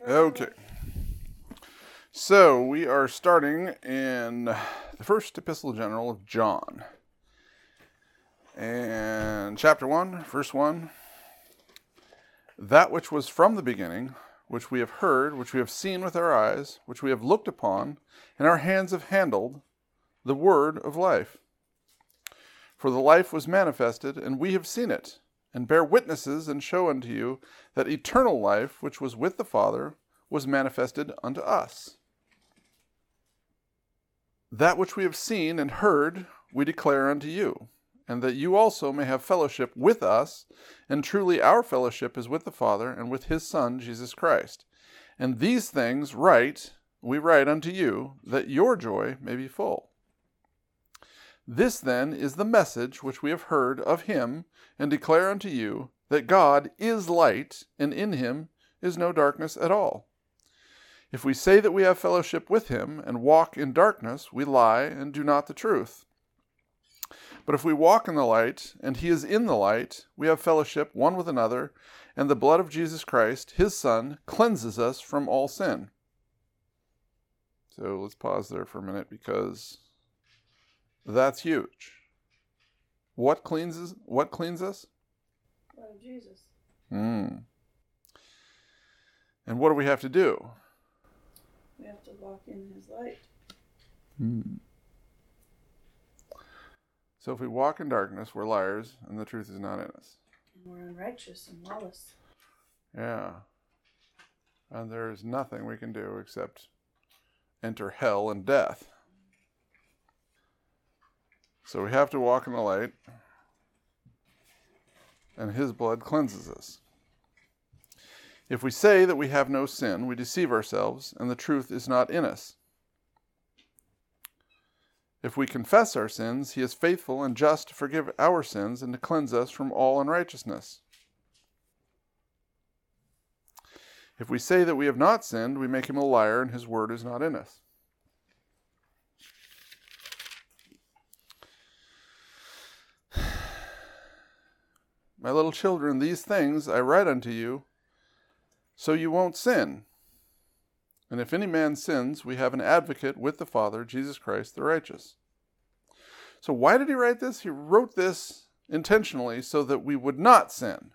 Okay. So we are starting in the first epistle general of John. And chapter 1, verse 1. That which was from the beginning, which we have heard, which we have seen with our eyes, which we have looked upon, and our hands have handled, the word of life. For the life was manifested, and we have seen it, and bear witnesses, and show unto you that eternal life, which was with the Father, was manifested unto us. That which we have seen and heard, we declare unto you, and that you also may have fellowship with us, and truly our fellowship is with the Father and with his Son, Jesus Christ. And these things we write unto you, that your joy may be full. This then is the message which we have heard of him, and declare unto you, that God is light, and in him is no darkness at all. If we say that we have fellowship with him, and walk in darkness, we lie, and do not the truth. But if we walk in the light, and he is in the light, we have fellowship one with another, and the blood of Jesus Christ, his Son, cleanses us from all sin. So let's pause there for a minute, because that's huge. What cleans us? Blood of Jesus. And what do we have to do? We have to walk in his light. So if we walk in darkness, we're liars, and the truth is not in us. And we're unrighteous and lawless. Yeah. And there is nothing we can do except enter hell and death. So we have to walk in the light, and his blood cleanses us. If we say that we have no sin, we deceive ourselves, and the truth is not in us. If we confess our sins, he is faithful and just to forgive our sins and to cleanse us from all unrighteousness. If we say that we have not sinned, we make him a liar, and his word is not in us. My little children, these things I write unto you, so you won't sin. And if any man sins, we have an advocate with the Father, Jesus Christ the righteous. So why did he write this? He wrote this intentionally so that we would not sin.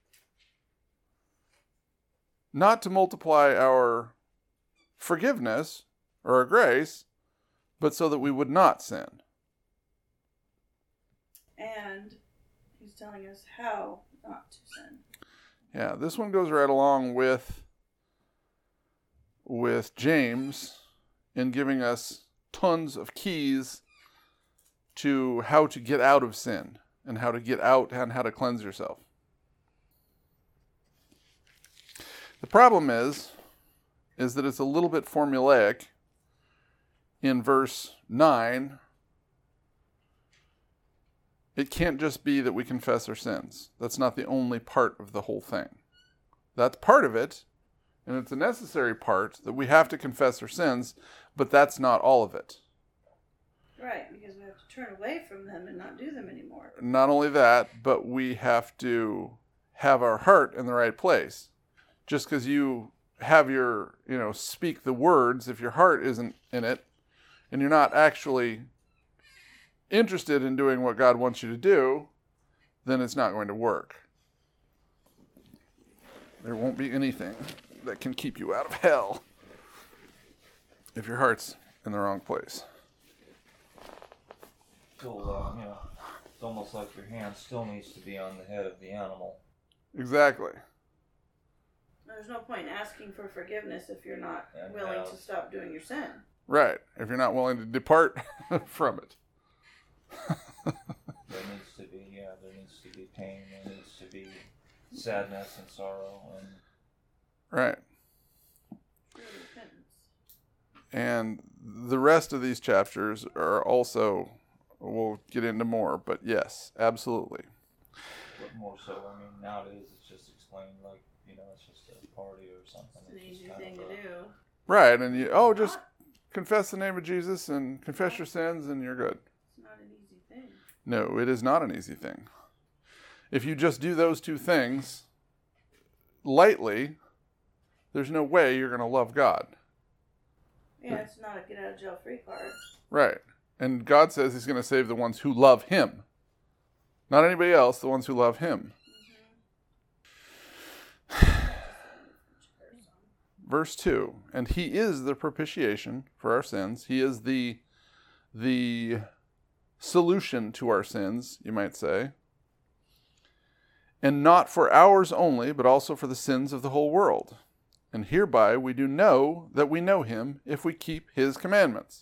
Not to multiply our forgiveness or our grace, but so that we would not sin. And he's telling us how not to sin. Yeah, this one goes right along with James in giving us tons of keys to how to get out of sin and how to get out and how to cleanse yourself. The problem is that it's a little bit formulaic in verse 9. It can't just be that we confess our sins. That's not the only part of the whole thing. That's part of it, and it's a necessary part that we have to confess our sins, but that's not all of it. Right, because we have to turn away from them and not do them anymore. Not only that, but we have to have our heart in the right place. Just because you have your, speak the words, if your heart isn't in it, and you're not actually interested in doing what God wants you to do, then it's not going to work. There won't be anything that can keep you out of hell if your heart's in the wrong place. Still, it's almost like your hand still needs to be on the head of the animal. Exactly. There's no point in asking for forgiveness if you're not willing to stop doing your sin. Right. If you're not willing to depart from it. There needs to be pain, there needs to be sadness and sorrow. Right. And the rest of these chapters are also, we'll get into more, but yes, absolutely. But more so, nowadays it's just explained like, it's just a party or something. It's an easy thing to do. Right, and just confess the name of Jesus and confess your sins and you're good. It's not an easy thing. No, it is not an easy thing. If you just do those two things lightly, there's no way you're going to love God. Yeah, it's not a get out of jail free card. Right. And God says he's going to save the ones who love him. Not anybody else, the ones who love him. Verse 2, and he is the propitiation for our sins. He is the solution to our sins, you might say. And not for ours only, but also for the sins of the whole world. And hereby we do know that we know him if we keep his commandments.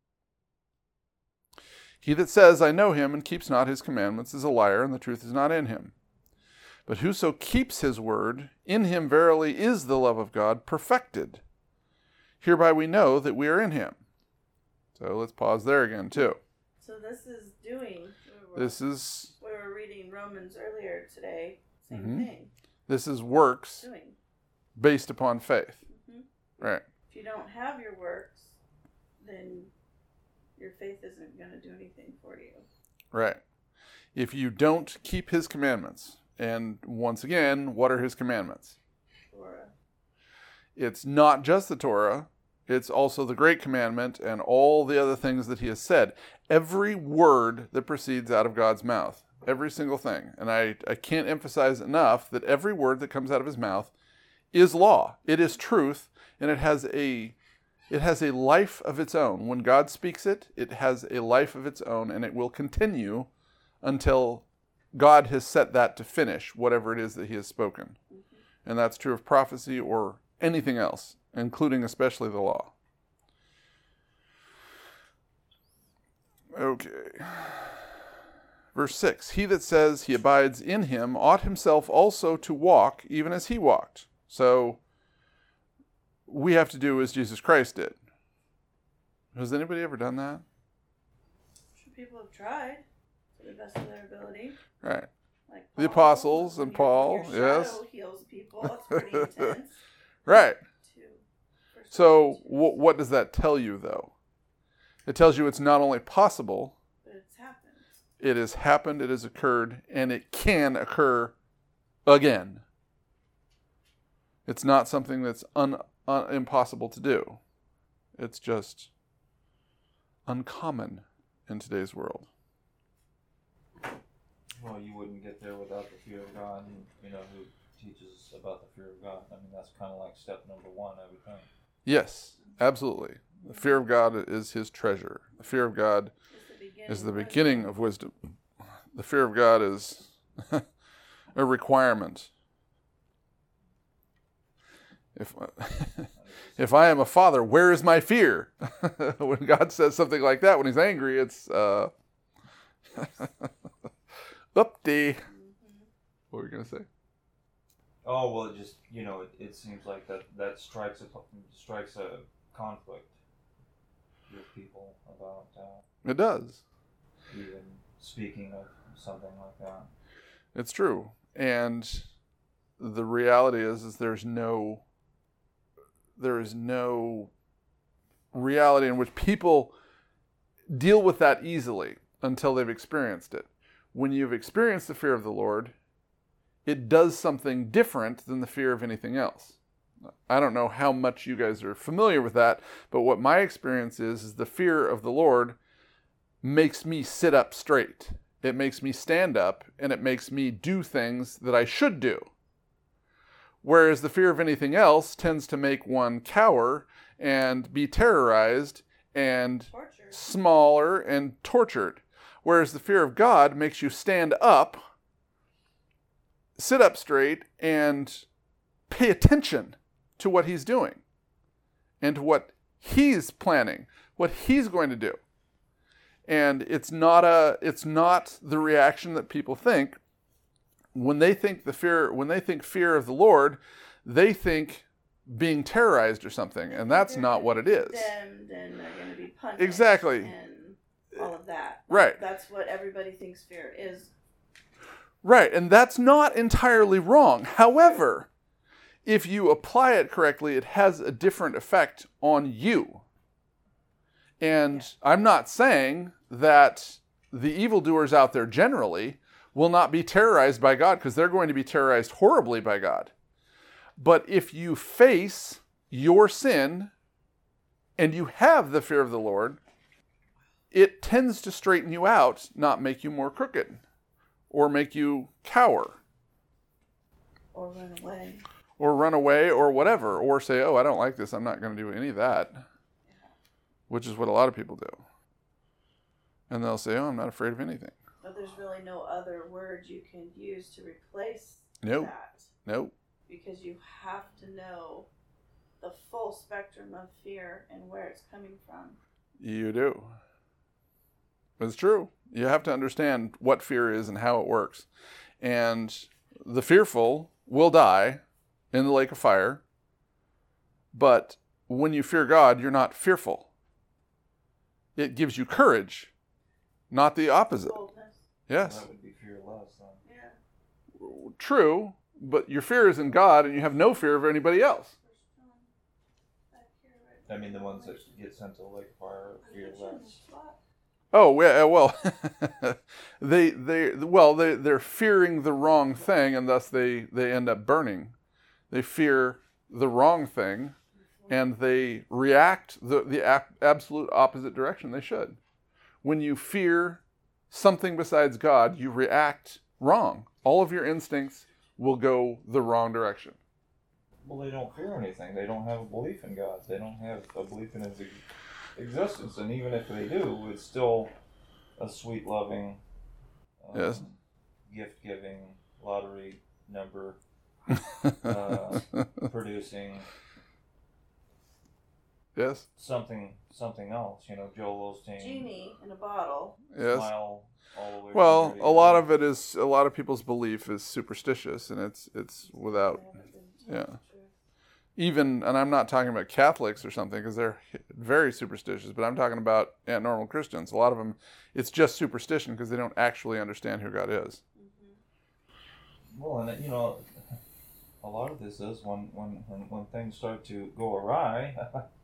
He that says, I know him, and keeps not his commandments is a liar, and the truth is not in him. But whoso keeps his word, in him verily is the love of God perfected. Hereby we know that we are in him. So let's pause there again, too. So this is doing. We were reading Romans earlier today. Same thing. This is works Doing. based upon faith. Right. If you don't have your works, then your faith isn't going to do anything for you. Right. If you don't keep his commandments, and once again, what are his commandments? Torah. It's not just the Torah. It's also the Great Commandment and all the other things that he has said. Every word that proceeds out of God's mouth. Every single thing. And I can't emphasize enough that every word that comes out of his mouth is law. It is truth, and it has a life of its own. When God speaks it, it has a life of its own, and it will continue until God has set that to finish, whatever it is that he has spoken. And that's true of prophecy or anything else, including especially the law. Okay. Verse 6, he that says he abides in him ought himself also to walk even as he walked. So we have to do as Jesus Christ did. Has anybody ever done that? Sure, people have tried to the best of their ability. Right. Like The apostles and Paul, your yes. shadow heals people. It's pretty intense. Right. To So what does that tell you, though? It tells you it's not only possible, but it's happened. it has happened, it has occurred, and it can occur again. It's not something that's impossible to do. It's just uncommon in today's world. Well, you wouldn't get there without the fear of God, and, who teaches about the fear of God. I mean, that's kind of like step number one, I would think. Yes, absolutely. The fear of God is his treasure. The fear of God is the beginning of wisdom. The fear of God is a requirement. If I am a father, where is my fear? When God says something like that, when he's angry, it's updee. What were you going to say? Oh, well, it just, it seems like that strikes a conflict with people about It does. even speaking of something like that. It's true. And the reality is there is no reality in which people deal with that easily until they've experienced it. When you've experienced the fear of the Lord, it does something different than the fear of anything else. I don't know how much you guys are familiar with that, but what my experience is the fear of the Lord makes me sit up straight. It makes me stand up, and it makes me do things that I should do. Whereas the fear of anything else tends to make one cower and be terrorized and smaller and tortured. Whereas the fear of God makes you stand up, sit up straight, and pay attention to what he's doing and to what he's planning, what he's going to do. And it's not the reaction that people think. When they think fear of the Lord, they think being terrorized or something, and that's not what it is. Condemned and they're going to be punished. Exactly. And all of that. Right. That's what everybody thinks fear is. Right, and that's not entirely wrong. However, if you apply it correctly, it has a different effect on you. And I'm not saying that the evildoers out there generally will not be terrorized by God, because they're going to be terrorized horribly by God. But if you face your sin and you have the fear of the Lord, it tends to straighten you out, not make you more crooked or make you cower. Or run away. Or run away or whatever. Or say, oh, I don't like this. I'm not going to do any of that. Yeah. Which is what a lot of people do. And they'll say, oh, I'm not afraid of anything. But there's really no other word you can use to replace that. Nope. Because you have to know the full spectrum of fear and where it's coming from. You do. It's true. You have to understand what fear is and how it works. And the fearful will die in the lake of fire. But when you fear God, you're not fearful. It gives you courage, not the opposite. Boldness. Yes. That would be fearless then. Yeah. True, but your fear is in God and you have no fear of anybody else. I mean, the ones that get sent to the lake of fire are fearless. Oh, yeah, well, they're fearing the wrong thing, and thus they end up burning. They fear the wrong thing, and they react the absolute opposite direction they should. When you fear something besides God, you react wrong. All of your instincts will go the wrong direction. Well, they don't fear anything. They don't have a belief in God. They don't have a belief in His existence, and even if they do, it's still a sweet, loving, yes, gift-giving, lottery number producing, yes, something else. You know, Joel Osteen, genie in a bottle. Yes. Smile all the way. Well, a lot of it is a lot of people's belief is superstitious, and it's without, yeah. Even, and I'm not talking about Catholics or something because they're very superstitious, but I'm talking about normal Christians. A lot of them, it's just superstition because they don't actually understand who God is. Mm-hmm. Well, and you know, a lot of this is when things start to go awry.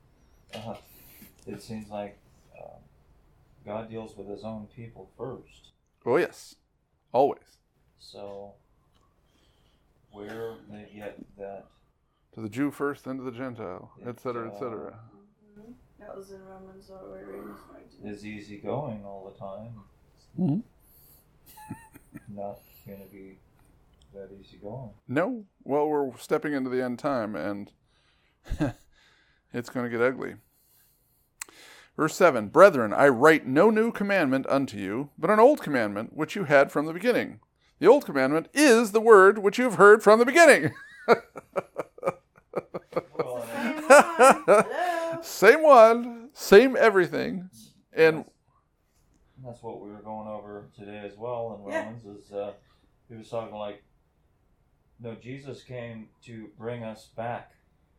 It seems like God deals with His own people first. Oh yes, always. So where they get that. To the Jew first, then to the Gentile, etc., etc. Mm-hmm. That was in Romans, what we're reading this morning. Is easy going all the time. Mm-hmm. Not going to be that easy going. No. Well, we're stepping into the end time, and it's going to get ugly. Verse 7, Brethren, I write no new commandment unto you, but an old commandment which you had from the beginning. The old commandment is the word which you have heard from the beginning. Same one, same everything, and that's what we were going over today as well in Romans. Is he was talking like, no, Jesus came to bring us back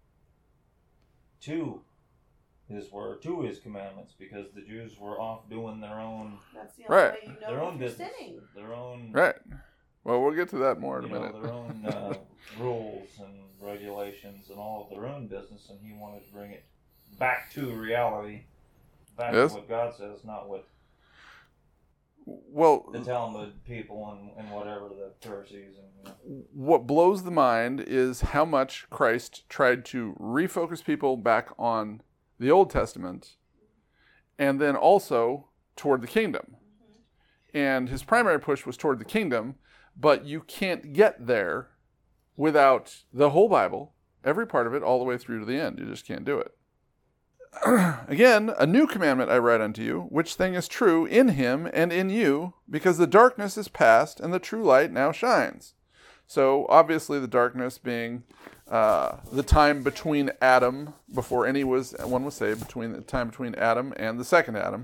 to His word, to His commandments, because the Jews were off doing their own. That's the only way you know their own business, sinning. Their own. Right. Well, we'll get to that more in a minute. Their own rules and regulations and all of their own business, and He wanted to bring it back to reality, back to what God says, not what the Talmud people and whatever the Pharisees and. What blows the mind is how much Christ tried to refocus people back on the Old Testament, and then also toward the kingdom. And His primary push was toward the kingdom. But you can't get there without the whole Bible, every part of it, all the way through to the end. You just can't do it. Again, a new commandment I write unto you, which thing is true in Him and in you, because the darkness is past and the true light now shines. So obviously the darkness being the time between Adam, before one was saved, between the time between Adam and the second Adam,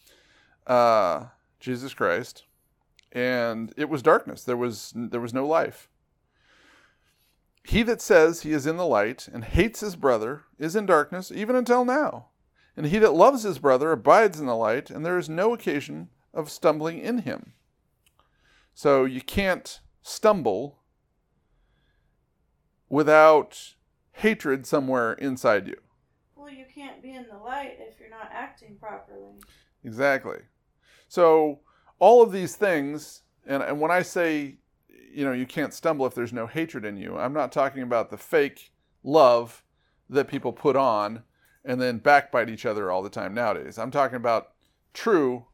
Jesus Christ. And it was darkness. There was no life. He that says he is in the light and hates his brother is in darkness even until now. And he that loves his brother abides in the light, and there is no occasion of stumbling in him. So you can't stumble without hatred somewhere inside you. Well, you can't be in the light if you're not acting properly. Exactly. So all of these things, and when I say, you can't stumble if there's no hatred in you. I'm not talking about the fake love that people put on and then backbite each other all the time nowadays. I'm talking about true,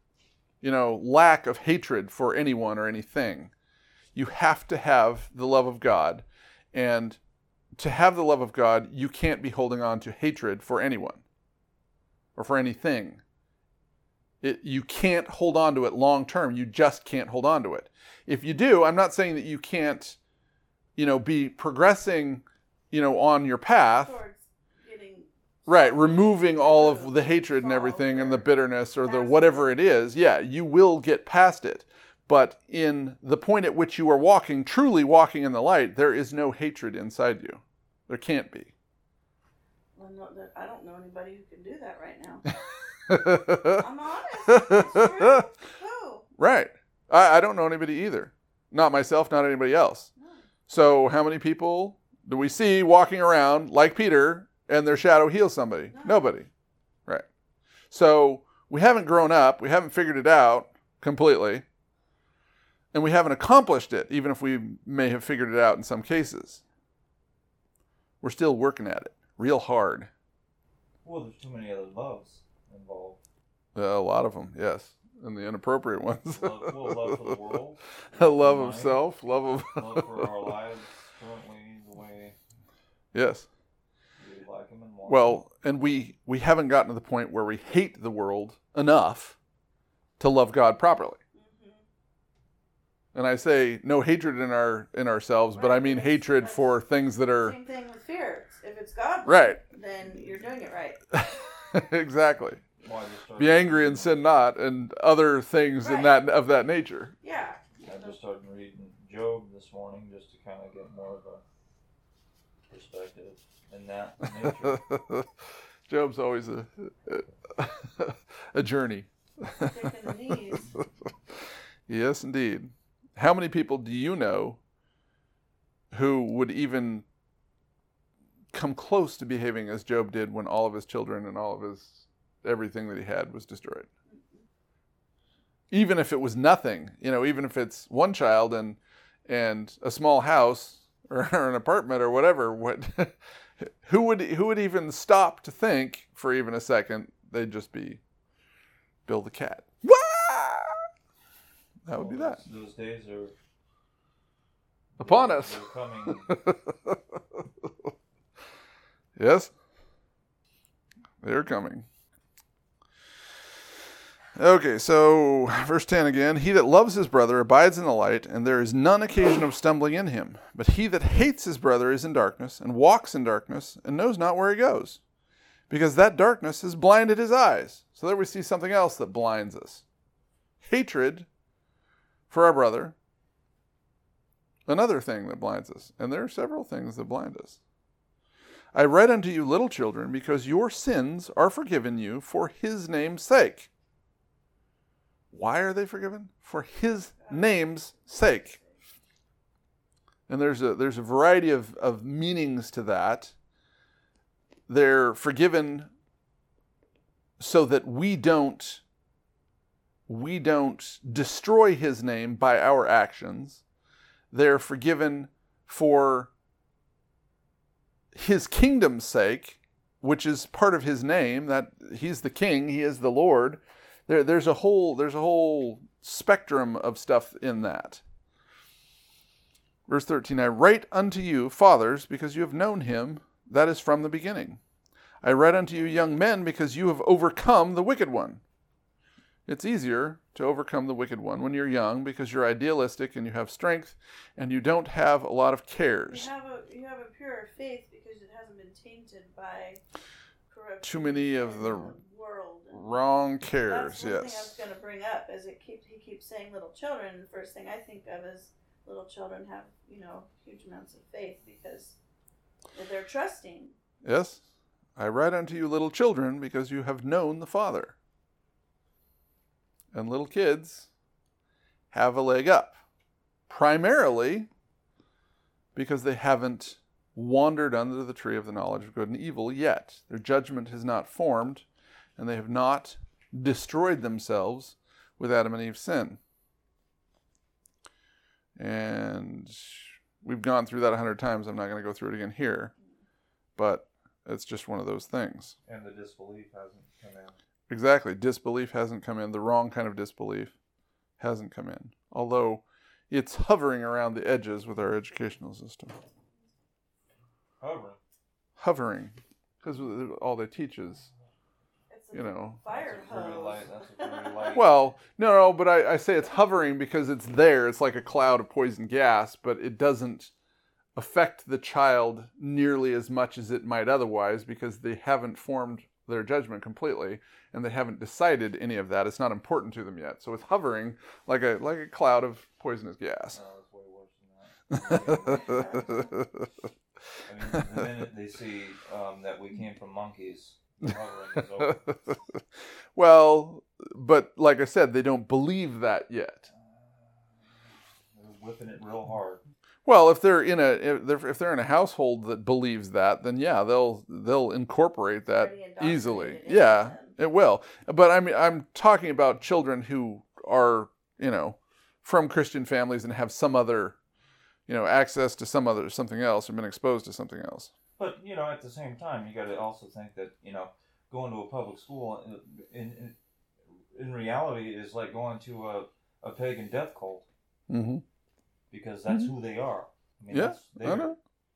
lack of hatred for anyone or anything. You have to have the love of God. And to have the love of God, you can't be holding on to hatred for anyone or for anything. You can't hold on to it long term. You just can't hold on to it. If you do, I'm not saying that you can't, be progressing, on your path. Right, removing all of the hatred and everything and the bitterness or the whatever it is. Yeah, you will get past it. But in the point at which you are walking, truly walking in the light, there is no hatred inside you. There can't be. Well, no, I don't know anybody who can do that right now. I'm honest. It's true. Who? Right. I don't know anybody either. Not myself, not anybody else. No. So how many people do we see walking around like Peter and their shadow heals somebody? No. Nobody. Right. So we haven't grown up. We haven't figured it out completely. And we haven't accomplished it, even if we may have figured it out in some cases. We're still working at it real hard. Well, there's too many other loves involved. A lot of them, yes. And the inappropriate ones. Love for the world. A love of self. Love for our lives currently the way yes. we like them and want well, and we haven't gotten to the point where we hate the world enough to love God properly. And I say no hatred in ourselves, right, but I mean hatred for things that are... Same thing with fear. If it's God, right, then you're doing it right. Exactly. Be angry and sin not, and other things right. of that nature. Yeah. I just started reading Job this morning just to kind of get more of a perspective in that nature. Job's always a journey. Taking the knees. Yes, indeed. How many people do you know who would even come close to behaving as Job did when all of his children and all of his everything that he had was destroyed? Even if it was nothing, even if it's one child and a small house or an apartment or whatever, who would even stop to think for even a second they'd just be Bill the cat? That would be that. Those days are upon us. They're coming. Yes, they're coming. Okay, so verse 10 again. He that loves his brother abides in the light, and there is none occasion of stumbling in him. But he that hates his brother is in darkness, and walks in darkness, and knows not where he goes, because that darkness has blinded his eyes. So there we see something else that blinds us. Hatred for our brother, another thing that blinds us. And there are several things that blind us. I write unto you, little children, because your sins are forgiven you for his name's sake. Why are they forgiven? For his name's sake. And there's a variety of meanings to that. They're forgiven so that we don't destroy his name by our actions. They're forgiven for his kingdom's sake, which is part of his name, that he's the king, he is the Lord. There's a whole spectrum of stuff in that. Verse 13, I write unto you, fathers, because you have known him that is from the beginning. I write unto you, young men, because you have overcome the wicked one. It's easier to overcome the wicked one when you're young because you're idealistic and you have strength and you don't have a lot of cares. You have a purer faith because it hasn't been tainted by corruption. Too many of the world wrong cares. That's one yes. thing I was going to bring up is he keeps saying little children. The first thing I think of is little children have huge amounts of faith because they're trusting. Yes, I write unto you, little children, because you have known the Father. And little kids have a leg up, primarily because they haven't wandered under the tree of the knowledge of good and evil yet. Their judgment has not formed, and they have not destroyed themselves with Adam and Eve's sin. And we've gone through that 100 times. I'm not going to go through it again here. But it's just one of those things. And the disbelief hasn't come in. Exactly. Disbelief hasn't come in. The wrong kind of disbelief hasn't come in. Although it's hovering around the edges with our educational system. Hovering. Because all they teach is, It's a you know. fire That's a very hose. light. That's a very light. Well, no, but I say it's hovering because it's there. It's like a cloud of poison gas, but it doesn't affect the child nearly as much as it might otherwise because they haven't formed their judgment completely and they haven't decided any of that. It's not important to them yet. So it's hovering like a cloud of poisonous gas. No, it's way worse than that. I mean, the minute they see that we came from monkeys, the hovering is over. Well, but like I said, they don't believe that yet. They're whipping it real hard. Well, if they're in a household that believes that, then yeah, they'll incorporate that Already indoctrinated easily. into Yeah, them. it will. But I mean, I'm talking about children who are, from Christian families and have some other, access to something else or been exposed to something else. But at the same time, you got to also think that going to a public school in reality is like going to a pagan death cult. Mm-hmm. Because that's who they are. I mean, Yeah, I know.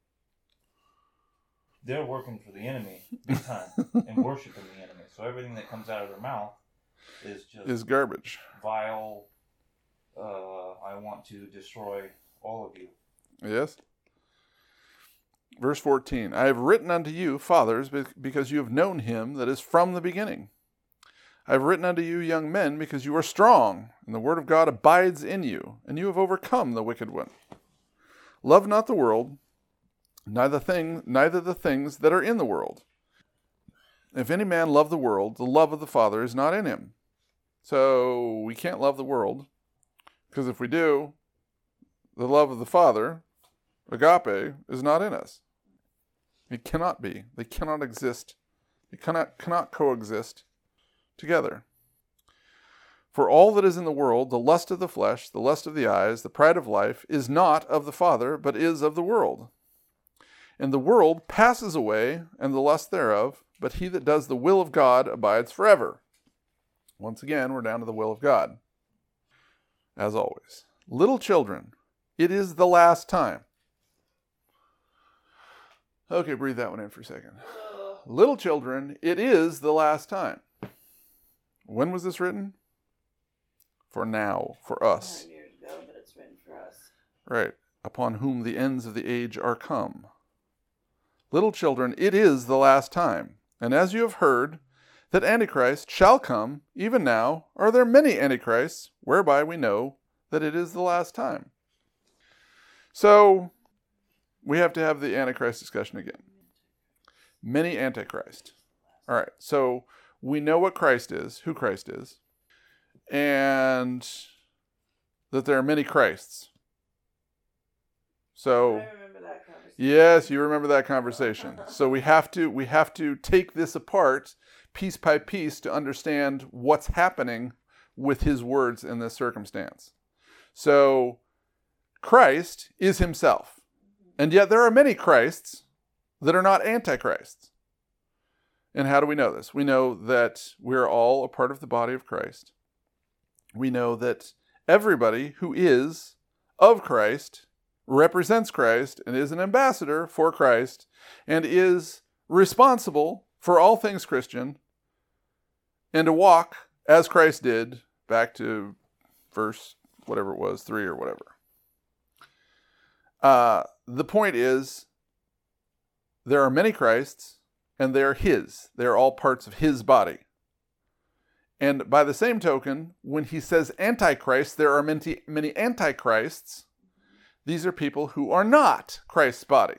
They're working for the enemy big time and worshiping the enemy. So everything that comes out of their mouth is garbage. Vile. I want to destroy all of you. Yes. Verse 14, I have written unto you, fathers, because you have known him that is from the beginning. I have written unto you, young men, because you are strong, and the word of God abides in you, and you have overcome the wicked one. Love not the world, neither the things that are in the world. If any man love the world, the love of the Father is not in him. So we can't love the world, because if we do, the love of the Father, agape, is not in us. It cannot be. They cannot exist. They cannot coexist together. For all that is in the world, the lust of the flesh, the lust of the eyes, the pride of life, is not of the Father, but is of the world. And the world passes away, and the lust thereof, but he that does the will of God abides forever. Once again, we're down to the will of God. As always. Little children, it is the last time. Okay, breathe that one in for a second. Little children, it is the last time. When was this written? For now, for us. 100 years ago, but it's written for us. Right. Upon whom the ends of the age are come. Little children, it is the last time. And as you have heard that Antichrist shall come, even now are there many Antichrists, whereby we know that it is the last time. So, we have to have the Antichrist discussion again. Many Antichrist. All right, so we know what Christ is, who Christ is, and that there are many Christs. So, I remember that conversation. yes, you remember that conversation. So we have to take this apart piece by piece to understand what's happening with his words in this circumstance. So Christ is himself. And yet there are many Christs that are not antichrists. And how do we know this? We know that we're all a part of the body of Christ. We know that everybody who is of Christ represents Christ and is an ambassador for Christ and is responsible for all things Christian and to walk as Christ did, back to verse whatever it was, 3 or whatever. The point is, there are many Christs and they are his. They are all parts of his body. And by the same token, when he says antichrist, there are many antichrists. These are people who are not Christ's body.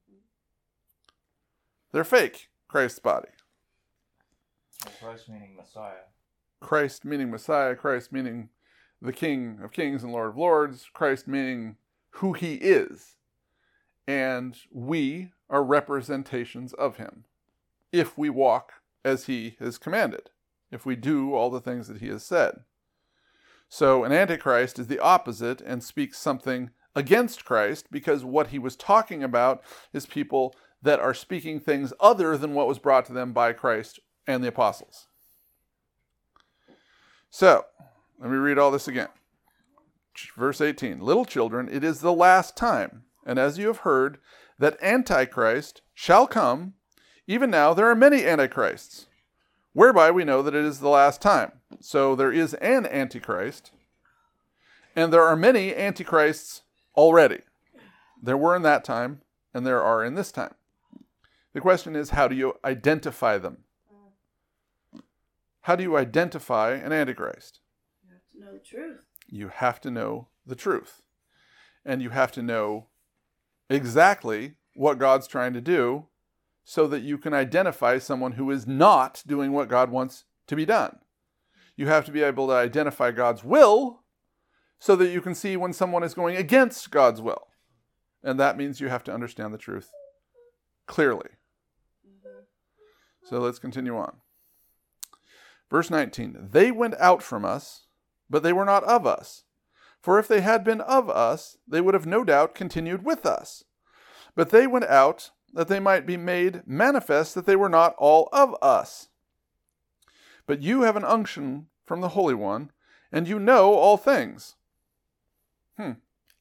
They're fake Christ's body. Christ meaning Messiah. Christ meaning Messiah, Christ meaning the King of Kings and Lord of Lords, Christ meaning who he is. And we are representations of him if we walk as he has commanded, if we do all the things that he has said. So an antichrist is the opposite and speaks something against Christ, because what he was talking about is people that are speaking things other than what was brought to them by Christ and the apostles. So, let me read all this again. Verse 18, little children, it is the last time, and as you have heard, that Antichrist shall come, even now there are many antichrists, whereby we know that it is the last time. So there is an Antichrist, and there are many antichrists already. There were in that time, and there are in this time. The question is, how do you identify them? How do you identify an antichrist? You have to know the truth. You have to know the truth. And you have to know exactly what God's trying to do so that you can identify someone who is not doing what God wants to be done. You have to be able to identify God's will so that you can see when someone is going against God's will. And that means you have to understand the truth clearly. So let's continue on. Verse 19, they went out from us, but they were not of us. For if they had been of us, they would have no doubt continued with us. But they went out, that they might be made manifest that they were not all of us. But you have an unction from the Holy One, and you know all things. You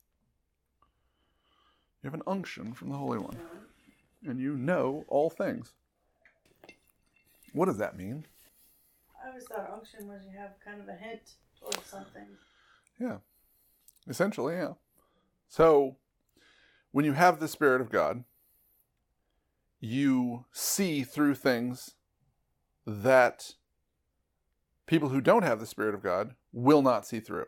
have an unction from the Holy One, and you know all things. What does that mean? I always thought unction was you have kind of a hint towards something. Yeah. Essentially, yeah. So, when you have the Spirit of God, you see through things that people who don't have the Spirit of God will not see through.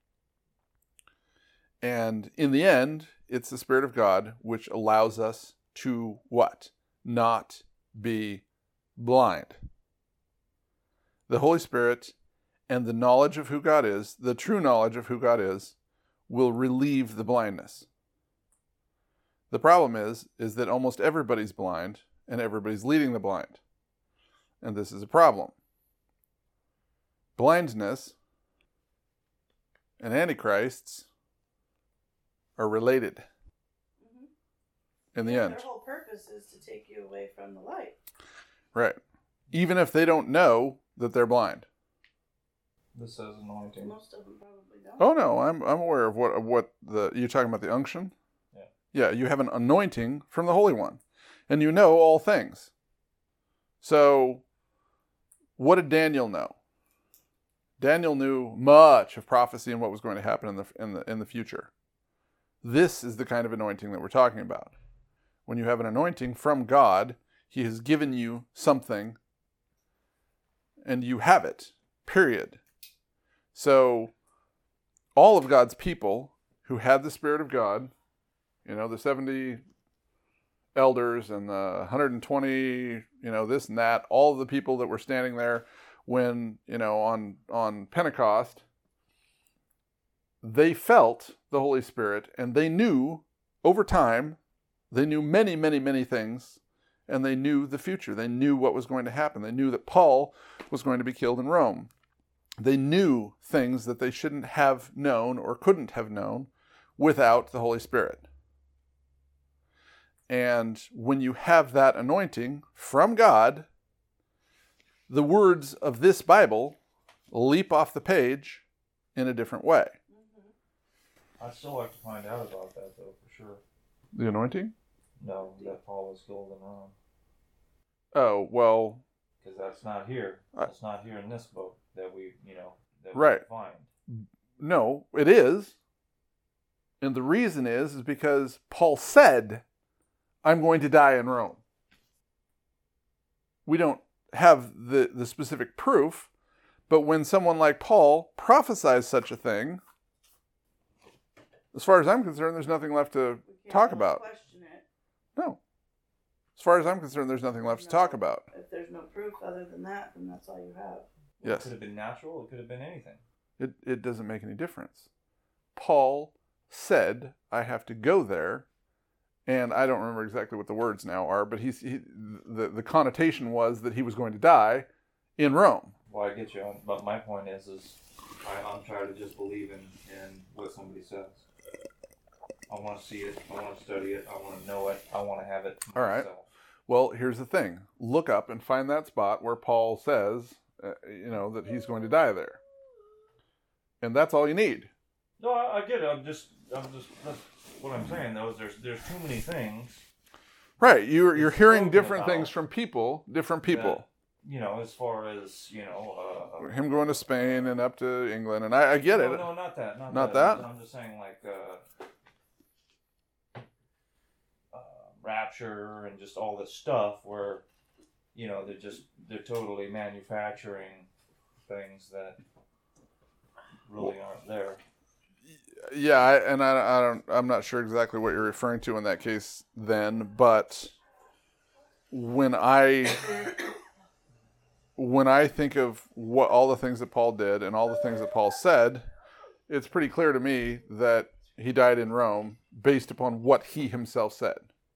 And in the end, it's the Spirit of God which allows us to what? Not be blind. The Holy Spirit and the knowledge of who God is, the true knowledge of who God is, will relieve the blindness. The problem is that almost everybody's blind and everybody's leading the blind. And this is a problem. Blindness and antichrists are related in the end. Their whole purpose is to take you away from the light. Right. Even if they don't know that they're blind. This says anointing. Most of them probably don't. Oh no, I'm aware of what you're talking about, the unction. Yeah, you have an anointing from the Holy One, and you know all things. So, what did Daniel know? Daniel knew much of prophecy and what was going to happen in the future. This is the kind of anointing that we're talking about. When you have an anointing from God, He has given you something, and you have it. Period. So, all of God's people who had the Spirit of God, the 70 elders and the 120, this and that, all of the people that were standing there when, on Pentecost, they felt the Holy Spirit, and they knew over time, they knew many, many, many things, and they knew the future. They knew what was going to happen. They knew that Paul was going to be killed in Rome. They knew things that they shouldn't have known or couldn't have known without the Holy Spirit. And when you have that anointing from God, the words of this Bible leap off the page in a different way. I'd still like to find out about that, though, for sure. The anointing? No, that Paul was killed in Rome. Oh, well... Because that's not here. That's not here in this book that we, that right. we find. No, it is. And the reason is because Paul said, I'm going to die in Rome. We don't have the specific proof, but when someone like Paul prophesies such a thing, as far as I'm concerned, there's nothing left to talk about. Question it. No. As far as I'm concerned, there's nothing left to talk about. If there's no proof other than that, then that's all you have. Yes. It could have been natural. It could have been anything. It doesn't make any difference. Paul said, I have to go there, and I don't remember exactly what the words now are, but the connotation was that he was going to die in Rome. Well, I get you. But my point is I'm trying to just believe in what somebody says. I want to see it. I want to study it. I want to know it. I want to have it All right. myself. Well, here's the thing. Look up and find that spot where Paul says, that he's going to die there. And that's all you need. No, I get it. I'm just that's what I'm saying though. Is there's too many things. Right. You're hearing spoken different about things from different people. That, as far as Him going to Spain and up to England, and I get it. No, not that. Not that? I'm just saying like rapture and just all this stuff where they're totally manufacturing things that really aren't there. Yeah, I'm not sure exactly what you're referring to in that case then, but when I think of what all the things that Paul did and all the things that Paul said, it's pretty clear to me that he died in Rome based upon what he himself said.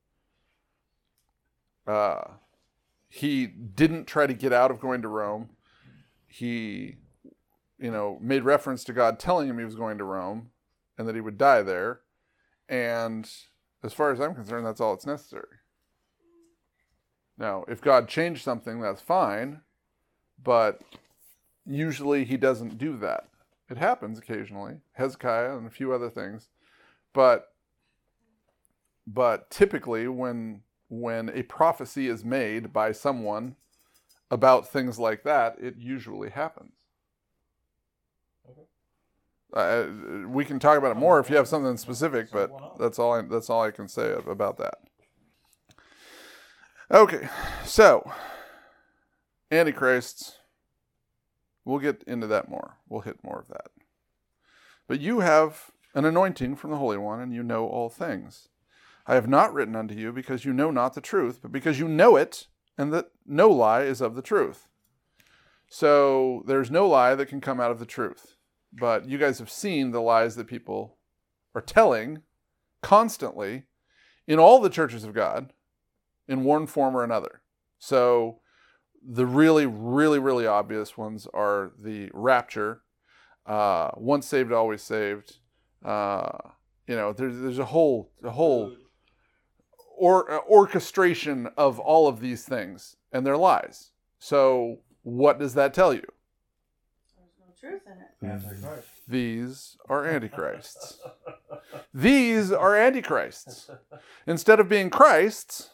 He didn't try to get out of going to Rome. He, made reference to God telling him he was going to Rome and that he would die there. And as far as I'm concerned, that's all that's necessary. Now, if God changed something, that's fine, but usually he doesn't do that. It happens occasionally, Hezekiah and a few other things, but typically when a prophecy is made by someone about things like that, it usually happens. Okay. We can talk about it more if you have something specific, but that's all I can say about that. Okay, so Antichrists, we'll get into that more. We'll hit more of that. But you have an anointing from the Holy One, and you know all things. I have not written unto you because you know not the truth, but because you know it, and that no lie is of the truth. So there's no lie that can come out of the truth. But you guys have seen the lies that people are telling constantly in all the churches of God in one form or another. So the really, really, really obvious ones are the rapture, once saved, always saved. There's a whole orchestration of all of these things, and they're lies. So what does that tell you? There's no truth in it. Antichrist. These are antichrists. These are antichrists. Instead of being Christ's,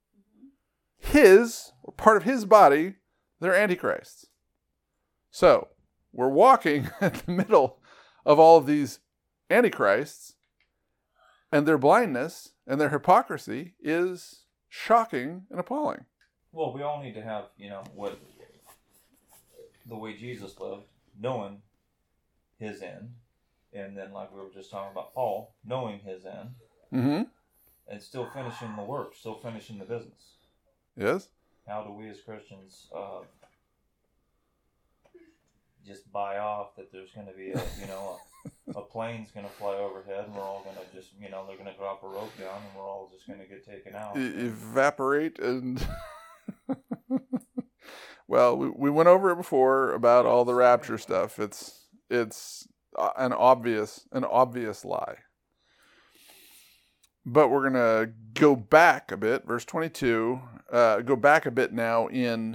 or part of his body, they're antichrists. So we're walking at the middle of all of these antichrists, and their blindness and their hypocrisy is shocking and appalling. Well, we all need to have, what the way Jesus lived, knowing his end, and then like we were just talking about Paul, knowing his end, and still finishing the work, still finishing the business. Yes. How do we as Christians just buy off that there's going to be a plane's going to fly overhead, and we're all going to just, they're going to drop a rope down, and we're all just going to get taken out. Evaporate and... Well, we went over it before about all the rapture stuff. It's an obvious lie. But we're going to go back a bit, verse 22, go back a bit now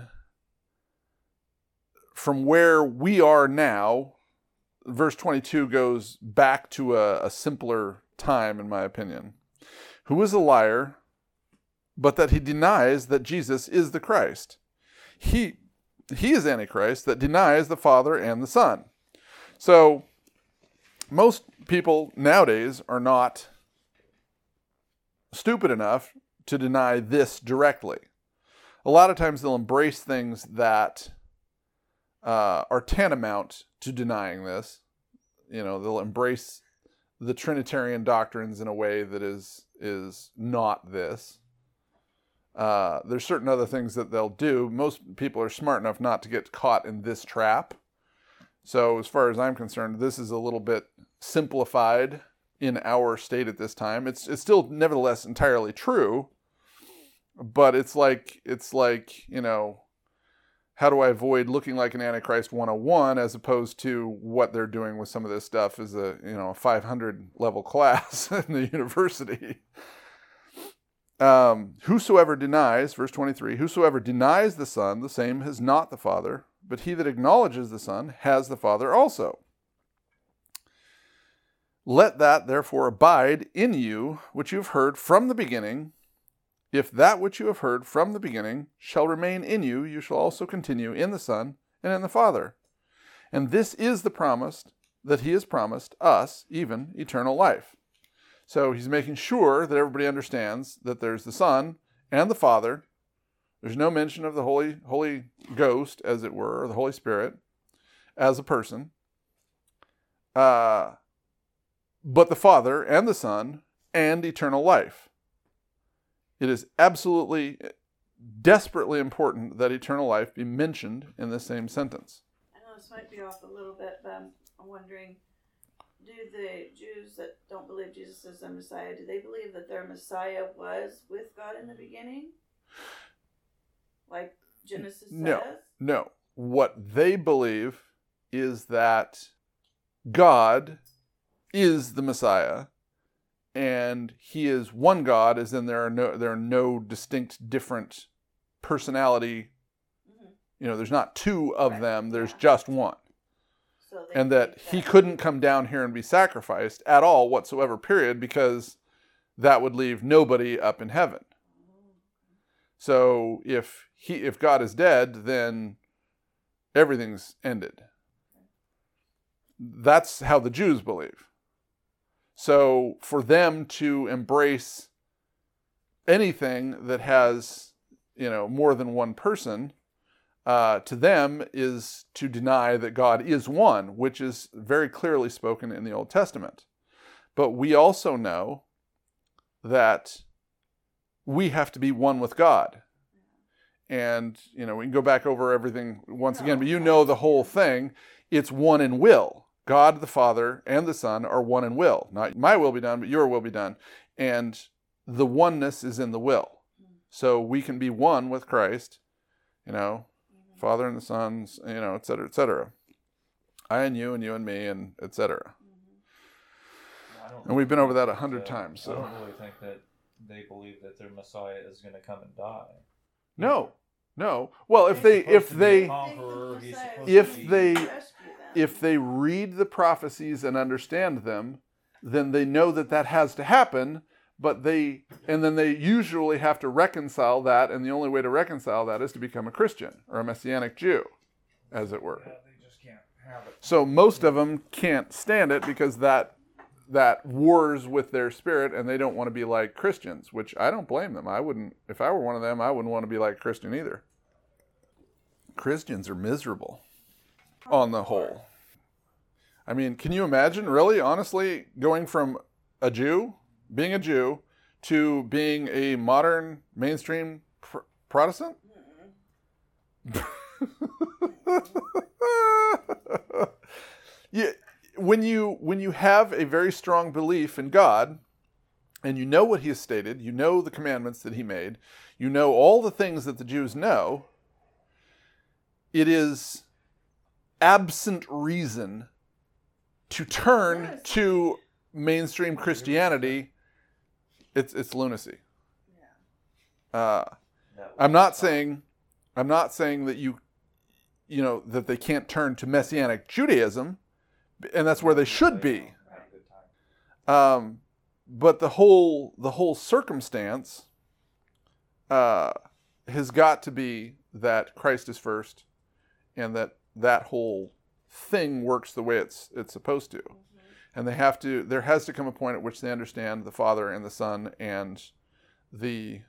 from where we are now. Verse 22 goes back to a simpler time, in my opinion. Who is a liar, but that he denies that Jesus is the Christ. He is Antichrist that denies the Father and the Son. So most people nowadays are not stupid enough to deny this directly. A lot of times they'll embrace things that are tantamount to denying this. They'll embrace the Trinitarian doctrines in a way that is not this. There's certain other things that they'll do. Most people are smart enough not to get caught in this trap. So as far as I'm concerned, this is a little bit simplified in our state at this time. It's still nevertheless entirely true, but it's like how do I avoid looking like an Antichrist 101 as opposed to what they're doing with some of this stuff is a 500 level class in the university. Whosoever denies, verse 23, whosoever denies the Son, the same has not the Father, but he that acknowledges the Son has the Father also. Let that therefore abide in you, which you have heard from the beginning. If that which you have heard from the beginning shall remain in you, you shall also continue in the Son and in the Father. And this is the promise that he has promised us, even eternal life. So he's making sure that everybody understands that there's the Son and the Father. There's no mention of the Holy Ghost, as it were, or the Holy Spirit, as a person. But the Father and the Son and eternal life. It is absolutely, desperately important that eternal life be mentioned in the same sentence. I know this might be off a little bit, but I'm wondering, do the Jews that don't believe Jesus is the Messiah, do they believe that their Messiah was with God in the beginning? Like Genesis says? No. What they believe is that God is the Messiah, and he is one God, as in there are no distinct different personality. Mm-hmm. There's not two of them, there's just one. So and that he couldn't come down here and be sacrificed at all whatsoever, period, because that would leave nobody up in heaven. So if God is dead, then everything's ended. That's how the Jews believe. So for them to embrace anything that has, more than one person, to them is to deny that God is one, which is very clearly spoken in the Old Testament. But we also know that we have to be one with God. And, we can go back over everything once again, but the whole thing. It's one in will. God the Father and the Son are one in will. Not my will be done, but your will be done. And the oneness is in the will. So we can be one with Christ, Father and the Son, et cetera, et cetera. I and you and me, and et cetera. And we've been over that 100 times. So I don't really think that they believe that their Messiah is going to come and die. No. Well, if they read the prophecies and understand them, then they know that has to happen. And then they usually have to reconcile that, and the only way to reconcile that is to become a Christian or a Messianic Jew, as it were. Yeah, they just can't have it. So most of them can't stand it because that wars with their spirit, and they don't want to be like Christians, which I don't blame them. I wouldn't, if I were one of them, I wouldn't want to be like a Christian either. Christians are miserable on the whole. I mean, can you imagine, really, honestly, going from being a Jew, to being a modern mainstream Protestant? Yeah, when you have a very strong belief in God, and you know what he has stated, you know the commandments that he made, you know all the things that the Jews know, it is absent reason to turn to mainstream Christianity. It's lunacy. Yeah. I'm not saying that that they can't turn to Messianic Judaism, and that's where they should be. But the whole circumstance has got to be that Christ is first, and that whole thing works the way it's supposed to. Mm-hmm. And there has to come a point at which they understand the Father and the Son and the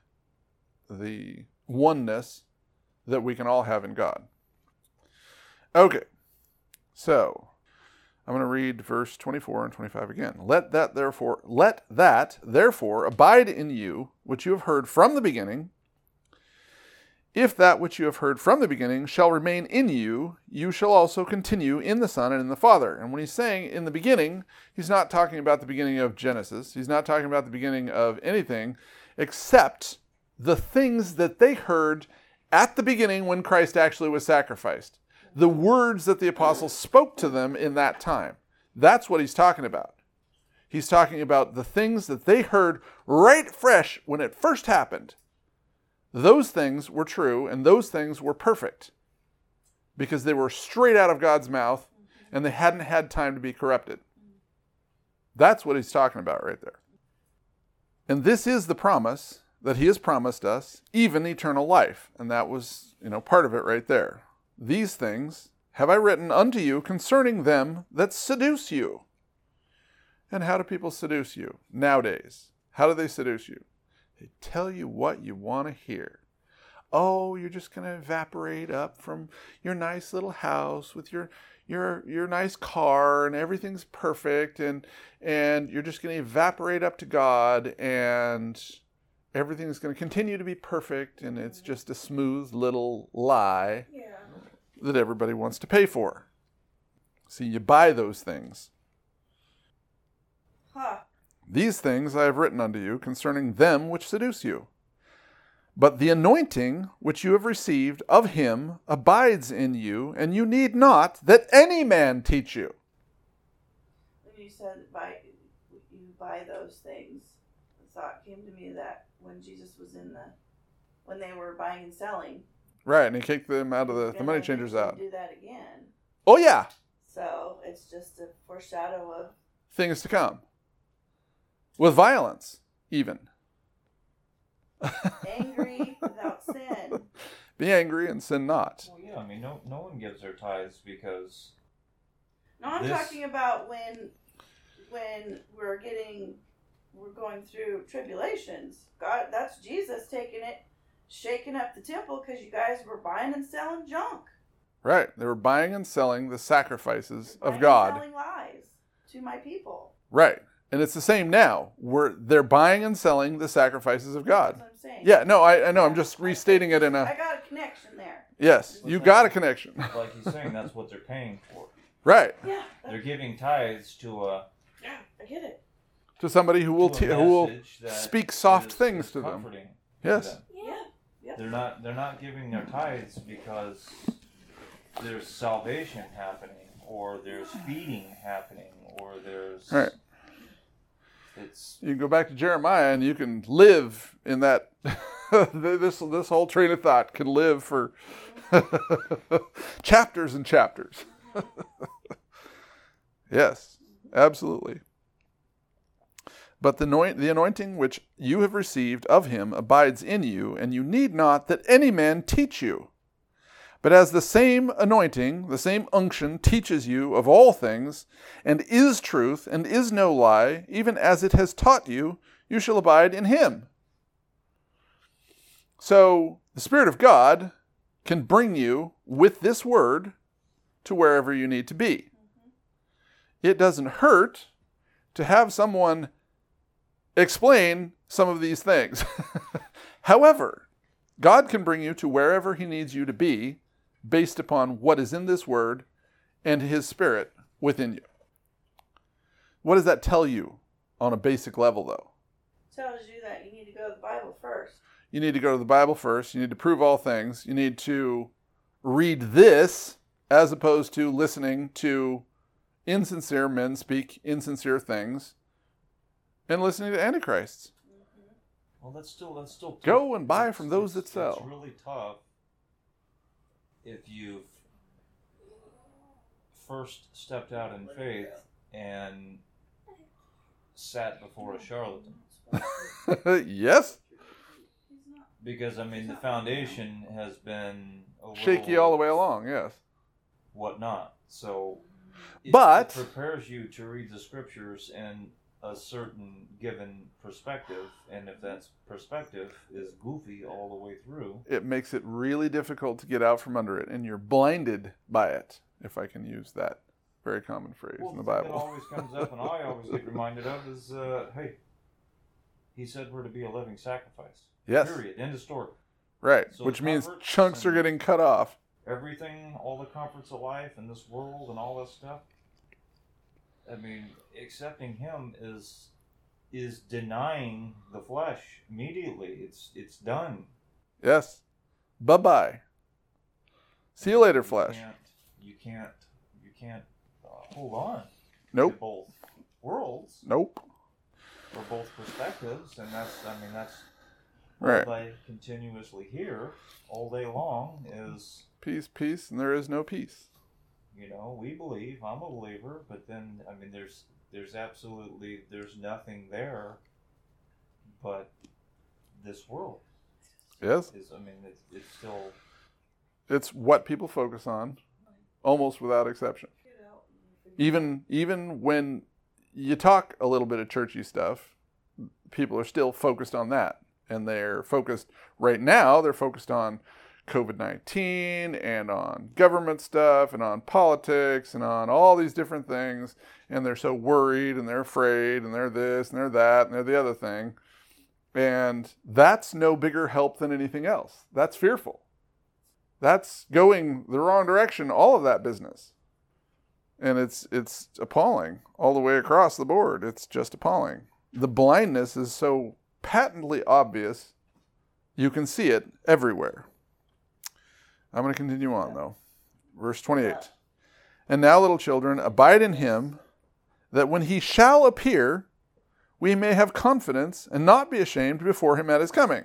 oneness that we can all have in God. Okay, so I'm going to read verse 24 and 25 again. Let that therefore abide in you, which you have heard from the beginning. If that which you have heard from the beginning shall remain in you, you shall also continue in the Son and in the Father. And when he's saying in the beginning, he's not talking about the beginning of Genesis. He's not talking about the beginning of anything except the things that they heard at the beginning when Christ actually was sacrificed. The words that the apostles spoke to them in that time. That's what he's talking about. He's talking about the things that they heard right fresh when it first happened. Those things were true and those things were perfect because they were straight out of God's mouth and they hadn't had time to be corrupted. That's what he's talking about right there. And this is the promise that he has promised us, even eternal life. And that was, part of it right there. These things have I written unto you concerning them that seduce you. And how do people seduce you nowadays? How do they seduce you? They tell you what you want to hear. Oh, you're just going to evaporate up from your nice little house with your nice car and everything's perfect and you're just going to evaporate up to God and everything's going to continue to be perfect and it's just a smooth little lie that everybody wants to pay for. See, you buy those things. These things I have written unto you concerning them which seduce you. But the anointing which you have received of him abides in you, and you need not that any man teach you. When you said you buy those things, the thought came to me that when Jesus was when they were buying and selling. Right, and he kicked them out of the money changers out. Do that again. Oh yeah. So it's just a foreshadow of things to come. With violence, even. Angry without sin. Be angry and sin not. Well, yeah, I mean, no one gives their tithes because... No, I'm talking about when we're going through tribulations. God, that's Jesus shaking up the temple because you guys were buying and selling junk. Right. They were buying and selling the sacrifices of God. Selling lies to my people. Right. And it's the same now. They're buying and selling the sacrifices of God. That's what I'm saying. Yeah, no, I know. I'm just restating it in a... I got a connection there. Yes, you got a connection. Like he's saying, that's what they're paying for. Right. Yeah. They're giving tithes to a... Yeah, I get it. To somebody who will speak soft things to them. Yes. To them. Yeah. They're not giving their tithes because there's salvation happening, or there's feeding happening, or there's... Right. You can go back to Jeremiah and you can live in that. this whole train of thought can live for chapters and chapters. Yes, absolutely. But the anointing which you have received of him abides in you, and you need not that any man teach you. But as the same anointing, the same unction teaches you of all things, and is truth, and is no lie, even as it has taught you, you shall abide in him. So, the Spirit of God can bring you, with this word, to wherever you need to be. It doesn't hurt to have someone explain some of these things. However, God can bring you to wherever he needs you to be, based upon what is in this word and his Spirit within you. What does that tell you on a basic level, though? It tells you that you need to go to the Bible first. You need to go to the Bible first. You need to prove all things. You need to read this as opposed to listening to insincere men speak insincere things and listening to antichrists. Well, that's still tough. Go and buy from those that sell. It's really tough if you've first stepped out in faith and sat before a charlatan. Yes. Because, I mean, the foundation has been shaky all the way along, yes. Whatnot. So, it prepares you to read the scriptures in a certain given perspective, and if that perspective is goofy all the way through, it makes it really difficult to get out from under it, and you're blinded by it, if I can use that very common phrase in the Bible. That always comes up, and I always get reminded of is, hey, he said we're to be a living sacrifice. Yes. Period. End of story. Right, so which means chunks are getting cut off. Everything, all the comforts of life and this world and all that stuff, I mean, accepting him is denying the flesh immediately. It's done. Yes. Bye-bye. See you later, flesh. You can't hold on. Nope. To both worlds. Nope. Or both perspectives, and that's right. What I continuously hear all day long is peace, peace, and there is no peace. We believe, I'm a believer, but then there's absolutely nothing there but this world. Yes. It's still. It's what people focus on, almost without exception. Even when you talk a little bit of churchy stuff, people are still focused on that. And they're focused, right now, they're focused on COVID-19 and on government stuff and on politics and on all these different things. And they're so worried and they're afraid and they're this and they're that and they're the other thing. And that's no bigger help than anything else. That's fearful. That's going the wrong direction, all of that business. And it's appalling all the way across the board. It's just appalling. The blindness is so patently obvious, you can see it everywhere. I'm going to continue on, though. Verse 28. And now, little children, abide in him, that when he shall appear, we may have confidence and not be ashamed before him at his coming.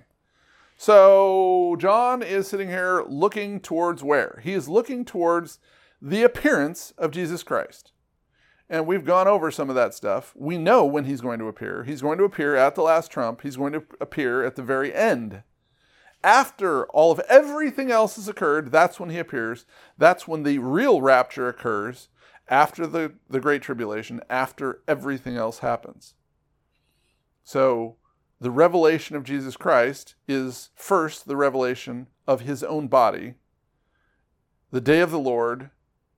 So John is sitting here looking towards where? He is looking towards the appearance of Jesus Christ. And we've gone over some of that stuff. We know when he's going to appear. He's going to appear at the last trump. He's going to appear at the very end. After all of everything else has occurred, that's when he appears. That's when the real rapture occurs, after the Great Tribulation, after everything else happens. So the revelation of Jesus Christ is first the revelation of his own body, the day of the Lord,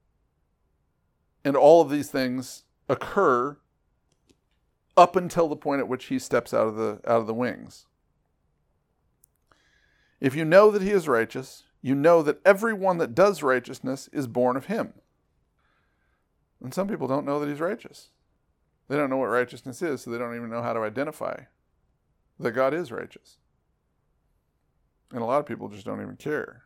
and all of these things occur up until the point at which he steps out of the wings. If you know that he is righteous, you know that everyone that does righteousness is born of him. And some people don't know that he's righteous. They don't know what righteousness is, so they don't even know how to identify that God is righteous. And a lot of people just don't even care.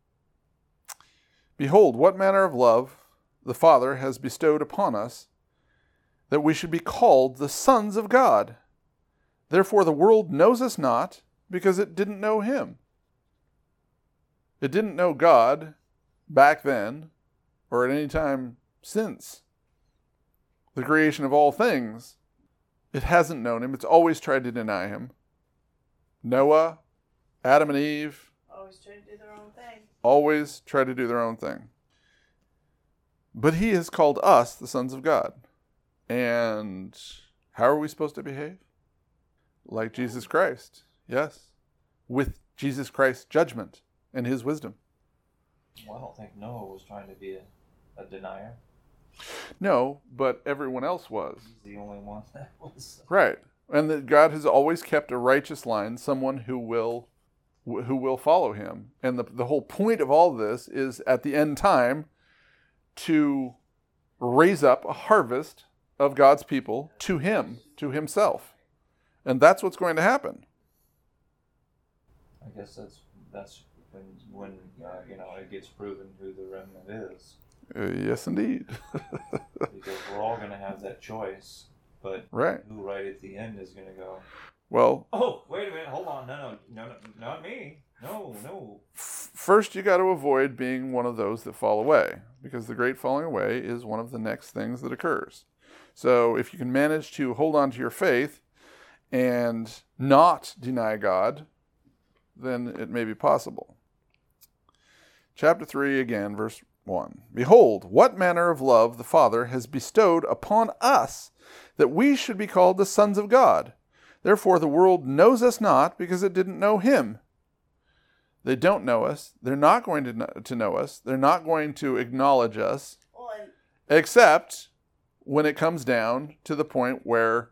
Behold, what manner of love the Father has bestowed upon us, that we should be called the sons of God. Therefore the world knows us not, because it didn't know him. It didn't know God back then, or at any time since the creation of all things. It hasn't known him. It's always tried to deny him. Noah, Adam and Eve, always tried to do their own thing. Always try to do their own thing. But he has called us the sons of God. And how are we supposed to behave? Like Jesus Christ. Yes. With Jesus Christ's judgment and his wisdom. Well, I don't think Noah was trying to be a denier. No, but everyone else was. He's the only one that was. Right. And that God has always kept a righteous line, someone who will follow him. And the whole point of all this is, at the end time, to raise up a harvest of God's people to him, to himself. And that's what's going to happen. I guess that's when it gets proven who the remnant is. Yes, indeed. Because we're all going to have that choice, but right. Who right at the end is going to go, well, oh, wait a minute, hold on, no, not me. No. First, you got to avoid being one of those that fall away, because the great falling away is one of the next things that occurs. So if you can manage to hold on to your faith and not deny God, then it may be possible. Chapter 3 again, verse 1. Behold, what manner of love the Father has bestowed upon us, that we should be called the sons of God. Therefore the world knows us not, because it didn't know him. They don't know us. They're not going to know us. They're not going to acknowledge us, except when it comes down to the point where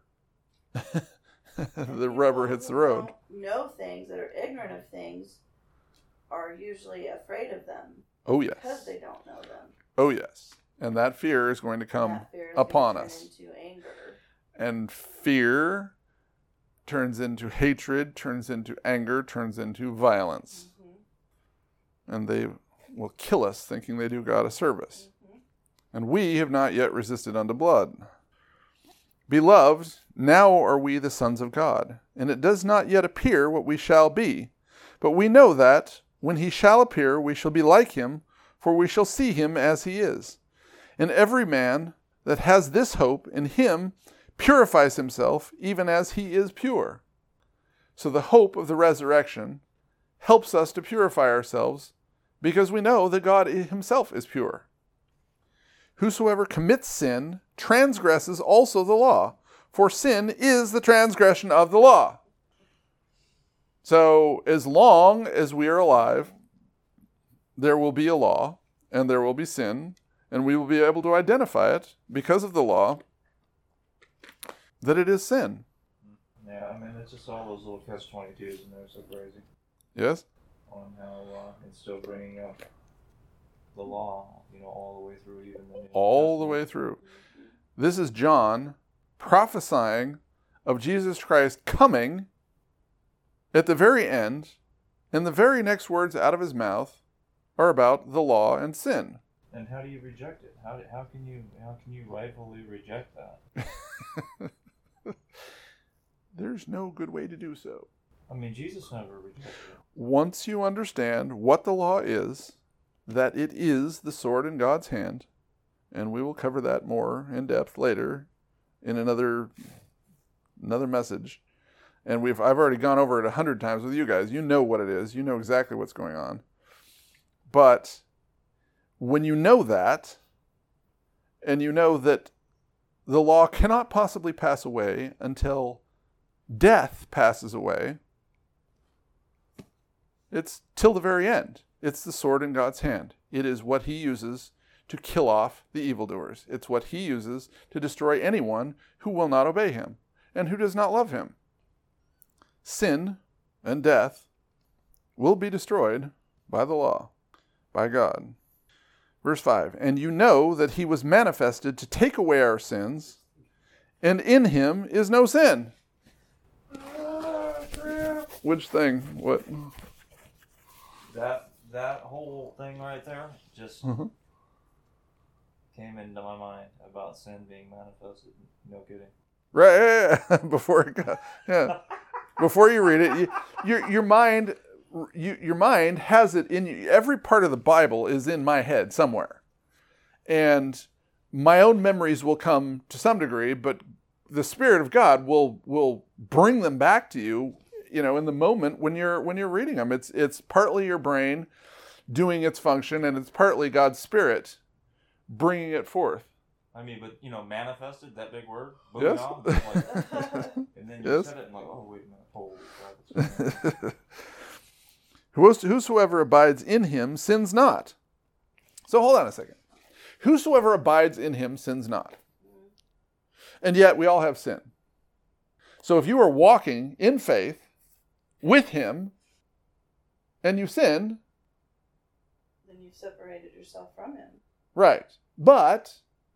the rubber hits the road. Know things, that are ignorant of things, are usually afraid of them. Oh, yes. Because they don't know them. Oh, yes. And that fear is going to come upon us. Into anger. And fear turns into hatred, turns into anger, turns into violence. and they will kill us, thinking they do God a service. And we have not yet resisted unto blood. Beloved, now are we the sons of God, and it does not yet appear what we shall be. But we know that, when he shall appear, we shall be like him, for we shall see him as he is. And every man that has this hope in him purifies himself, even as he is pure. So the hope of the resurrection helps us to purify ourselves, because we know that God himself is pure. Whosoever commits sin transgresses also the law, for sin is the transgression of the law. So as long as we are alive, there will be a law, and there will be sin, and we will be able to identify it, because of the law, that it is sin. Yeah, I mean, it's just all those little catch-22s, and they're so crazy. Yes? On how it's still bringing up the law, all the way through, even the New All the Testament. way through. This is John prophesying of Jesus Christ coming at the very end, and the very next words out of his mouth are about the law and sin. And how do you reject it? How can you rightfully reject that? There's no good way to do so. I mean, Jesus never rejected it. Once you understand what the law is, that it is the sword in God's hand, and we will cover that more in depth later in another message. And I've already gone over it 100 times with you guys. You know what it is. You know exactly what's going on. But when you know that, and you know that the law cannot possibly pass away until death passes away, it's till the very end. It's the sword in God's hand. It is what he uses to kill off the evildoers. It's what he uses to destroy anyone who will not obey him and who does not love him. Sin and death will be destroyed by the law, by God. Verse 5, and you know that he was manifested to take away our sins, and in him is no sin. Which thing? What? That whole thing right there just came into my mind about sin being manifested. No kidding. Right, yeah. Before you read it, your mind has it in you. Every part of the Bible is in my head somewhere, and my own memories will come to some degree, but the Spirit of God will bring them back to you. In the moment when you're reading them, it's partly your brain doing its function, and it's partly God's Spirit bringing it forth. I mean, but manifested, that big word. Yes. And then you said it, and like, oh wait a minute, holy crap! Whosoever abides in him sins not. So hold on a second. Whosoever abides in him sins not. And yet we all have sin. So if you are walking in faith with him and you sin, then you've separated yourself from him. Right. But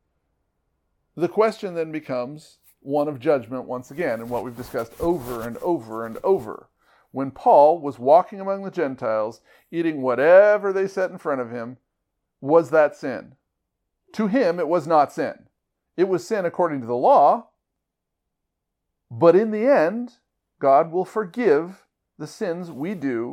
the question then becomes one of judgment once again, and what we've discussed over and over and over. When Paul was walking among the Gentiles, eating whatever they set in front of him, was that sin? To him, it was not sin. It was sin according to the law, but in the end, God will forgive the sins we do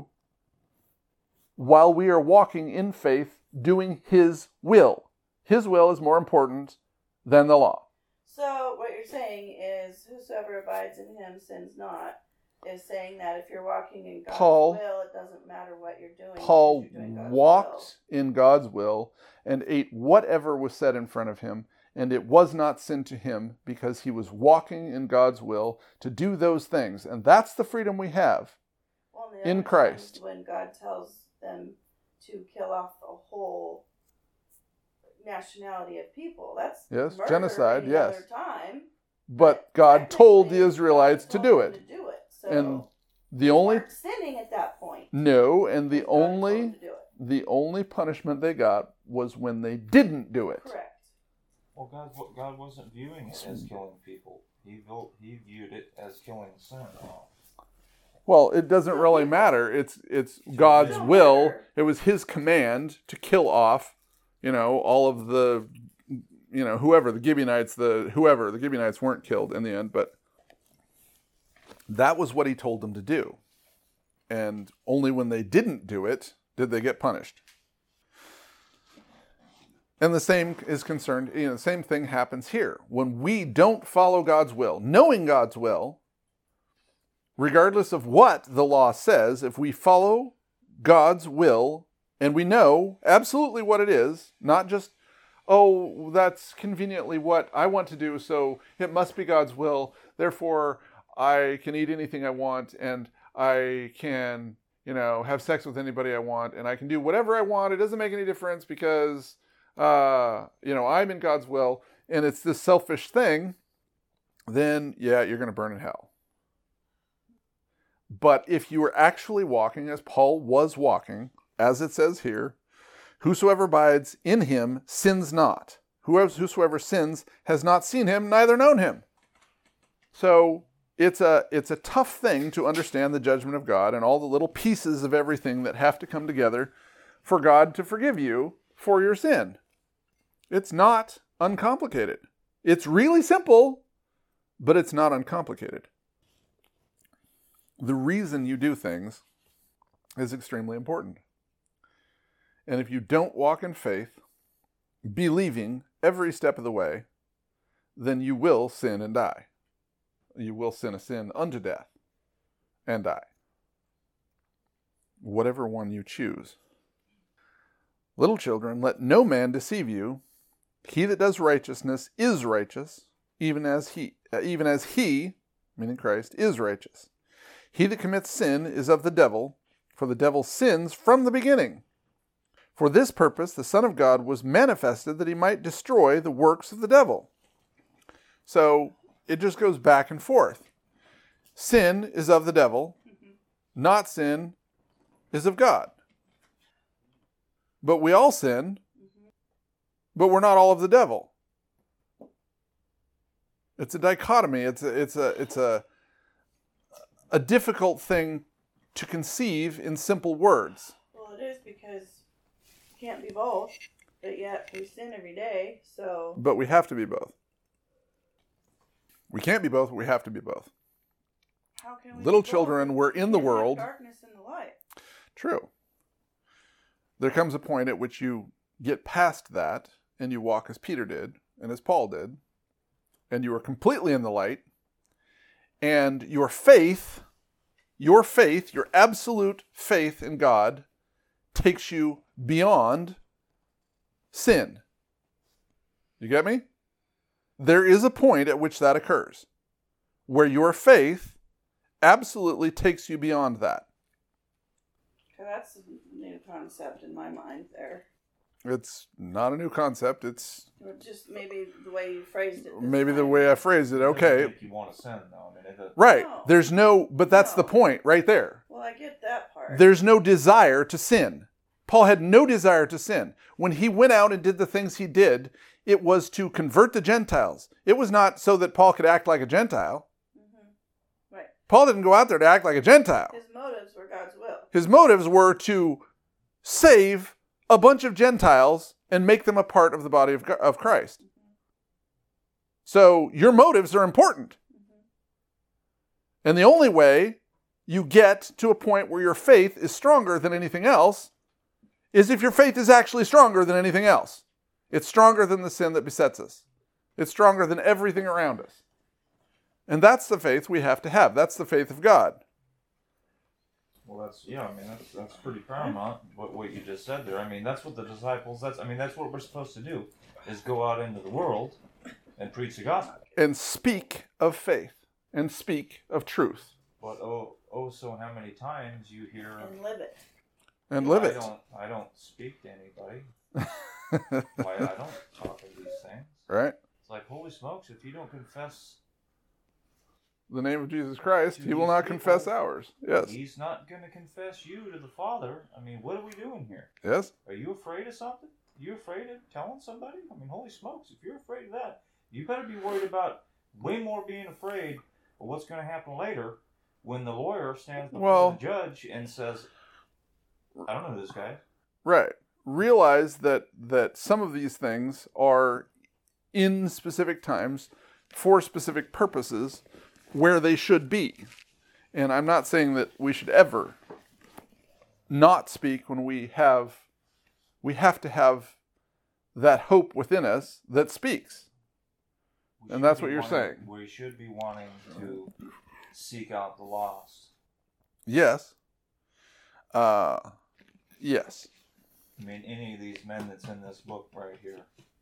while we are walking in faith, doing his will. His will is more important than the law. So what you're saying is, whosoever abides in him sins not, is saying that if you're walking in God's will, it doesn't matter what you're doing. Paul you're doing God's walked in God's will and ate whatever was set in front of him, and it was not sin to him because he was walking in God's will to do those things. And that's the freedom we have in Christ. When God tells them to kill off the whole nationality of people, that's murder genocide, any yes. other time. But God told the Israelites to do it. So and the they only weren't sinning at that point. No, and the God told them only to do it. the only punishment they got was when they didn't do it. Correct. Well, God wasn't viewing it as killing people. He viewed it as killing sin. Well, it doesn't really matter. It's God's Don't will. matter. It was his command to kill off, all of the, whoever, the Gibeonites, the Gibeonites weren't killed in the end, but that was what he told them to do. And only when they didn't do it did they get punished. And the same is concerned, the same thing happens here. When we don't follow God's will, knowing God's will, regardless of what the law says, if we follow God's will and we know absolutely what it is, not just, oh, that's conveniently what I want to do, so it must be God's will, therefore I can eat anything I want and I can, have sex with anybody I want and I can do whatever I want. It doesn't make any difference because, I'm in God's will and it's this selfish thing, then yeah, you're going to burn in hell. But if you are actually walking as Paul was walking, as it says here, whosoever abides in him sins not. Whosoever sins has not seen him, neither known him. So it's a tough thing to understand the judgment of God and all the little pieces of everything that have to come together for God to forgive you for your sin. It's not uncomplicated. It's really simple, but it's not uncomplicated. The reason you do things is extremely important. And if you don't walk in faith, believing every step of the way, then you will sin and die. You will sin a sin unto death and die. Whatever one you choose. Little children, let no man deceive you. He that does righteousness is righteous, even as he, meaning Christ, is righteous. He that commits sin is of the devil, for the devil sins from the beginning. For this purpose the Son of God was manifested that he might destroy the works of the devil. So it just goes back and forth. Sin is of the devil, not sin is of God. But we all sin, but we're not all of the devil. It's a dichotomy. It's a difficult thing to conceive in simple words. Well, it is because you can't be both, but yet we sin every day, so... But we have to be both. We can't be both, but we have to be both. How can we Little be both? children, we're in the We can't have world. darkness and the light. True. There comes a point at which you get past that, and you walk as Peter did, and as Paul did, and you are completely in the light, and your faith, your absolute faith in God takes you beyond sin. You get me? There is a point at which that occurs, where your faith absolutely takes you beyond that. Okay, that's a new concept in my mind there. It's not a new concept. It's Or just maybe the way you phrased it. maybe the time. way I phrased it. It doesn't Okay. make you want to sin, though. I mean, Right. No. There's no, but that's the No. point right there. Well, I get that part. There's no desire to sin. Paul had no desire to sin. When he went out and did the things he did, it was to convert the Gentiles. It was not so that Paul could act like a Gentile. Right. Paul didn't go out there to act like a Gentile. His motives were God's will. His motives were to save a bunch of Gentiles and make them a part of the body of Christ. So your motives are important. And the only way you get to a point where your faith is stronger than anything else is if your faith is actually stronger than anything else. It's stronger than the sin that besets us. It's stronger than everything around us. And that's the faith we have to have. That's the faith of God. Well, that's pretty paramount, what you just said there. I mean, that's what the disciples, that's what we're supposed to do, is go out into the world and preach the gospel. And speak of faith. And speak of truth. But so how many times you hear... And live it. And live it. I don't speak to anybody. I don't talk of these things. Right? It's like, holy smokes, if you don't confess... the name of Jesus Christ, he will not confess ours. Yes. He's not going to confess you to the Father. I mean, what are we doing here? Yes. Are you afraid of something? Are you afraid of telling somebody? I mean, holy smokes, if you're afraid of that, you better be worried about way more being afraid of what's going to happen later when the lawyer stands before the judge and says, I don't know this guy. Right. Realize that some of these things are in specific times for specific purposes where they should be. And I'm not saying that we should ever not speak when we have to have that hope within us that speaks. And that's what you're saying. We should be wanting to seek out the lost. Yes. Yes. I mean, any of these men that's in this book right here.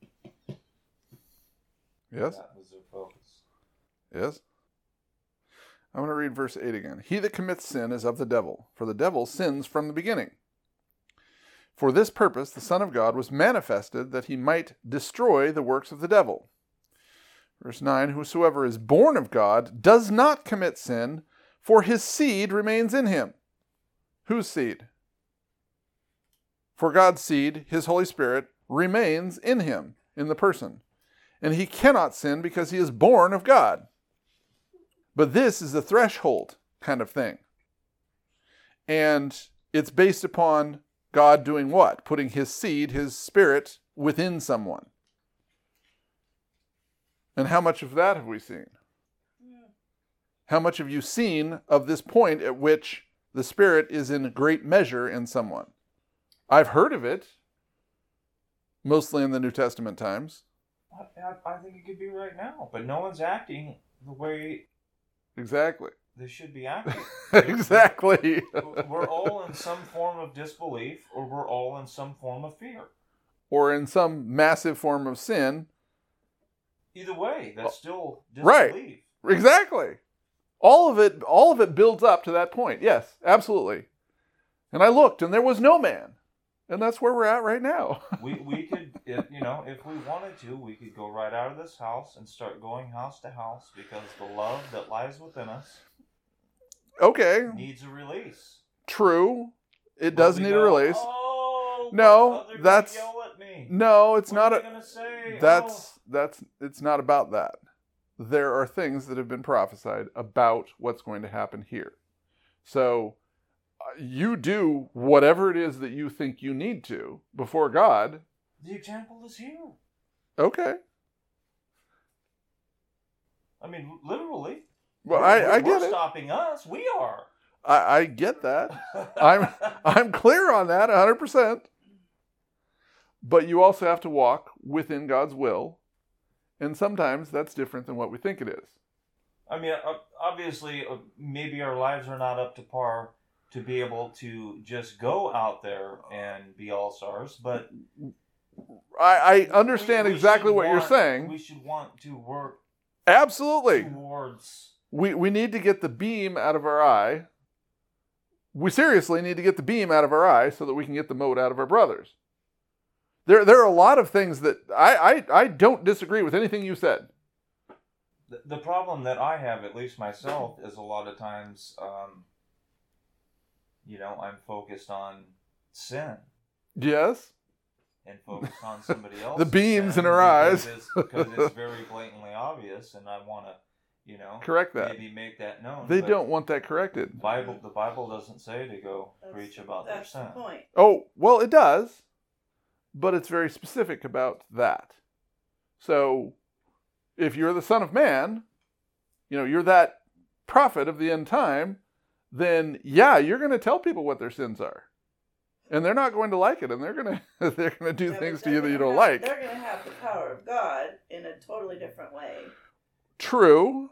Yes. That was their focus. Yes. I'm going to read verse 8 again. He that commits sin is of the devil, for the devil sins from the beginning. For this purpose the Son of God was manifested, that he might destroy the works of the devil. Verse 9, whosoever is born of God does not commit sin, for his seed remains in him. Whose seed? For God's seed, his Holy Spirit, remains in him, in the person. And he cannot sin because he is born of God. But this is the threshold kind of thing. And it's based upon God doing what? Putting his seed, his spirit, within someone. And how much of that have we seen? How much have you seen of this point at which the Spirit is in great measure in someone? I've heard of it, mostly in the New Testament times. I think it could be right now, but no one's acting the way exactly they should be acting. Exactly. We're all in some form of disbelief, or we're all in some form of fear. Or in some massive form of sin. Either way, that's still disbelief. Right. Exactly. All of it builds up to that point. Yes, absolutely. And I looked, and there was no man. And that's where we're at right now. we could, if we wanted to, we could go right out of this house and start going house to house, because the love that lies within us needs a release. True. It does need a release. Oh, no, that's yell at me. No, it's what not are they gonna say? That's it's not about that. There are things that have been prophesied about what's going to happen here. So you do whatever it is that you think you need to before God. The example is here. Okay. I mean, literally. Well, I get it. Stopping us. We are. I get that. I'm clear on that 100%. But you also have to walk within God's will. And sometimes that's different than what we think it is. I mean, obviously, maybe our lives are not up to par to be able to just go out there and be all stars, but I understand exactly what you're saying. We should want to work absolutely towards. We need to get the beam out of our eye. We seriously need to get the beam out of our eye so that we can get the mote out of our brothers. There are a lot of things that I don't disagree with anything you said. The problem that I have, at least myself, is a lot of times, I'm focused on sin. Yes. And focused on somebody else. The beams in our eyes. Because it's very blatantly obvious, and I want to, correct that. Maybe make that known. They don't want that corrected. The Bible doesn't say to go preach about their sin. That's the point. Oh, well, it does. But it's very specific about that. So, if you're the Son of Man, you're that prophet of the end time, then yeah, you're going to tell people what their sins are. And they're not going to like it, and they're going to do things to you that you don't like. They're going to have the power of God in a totally different way. True.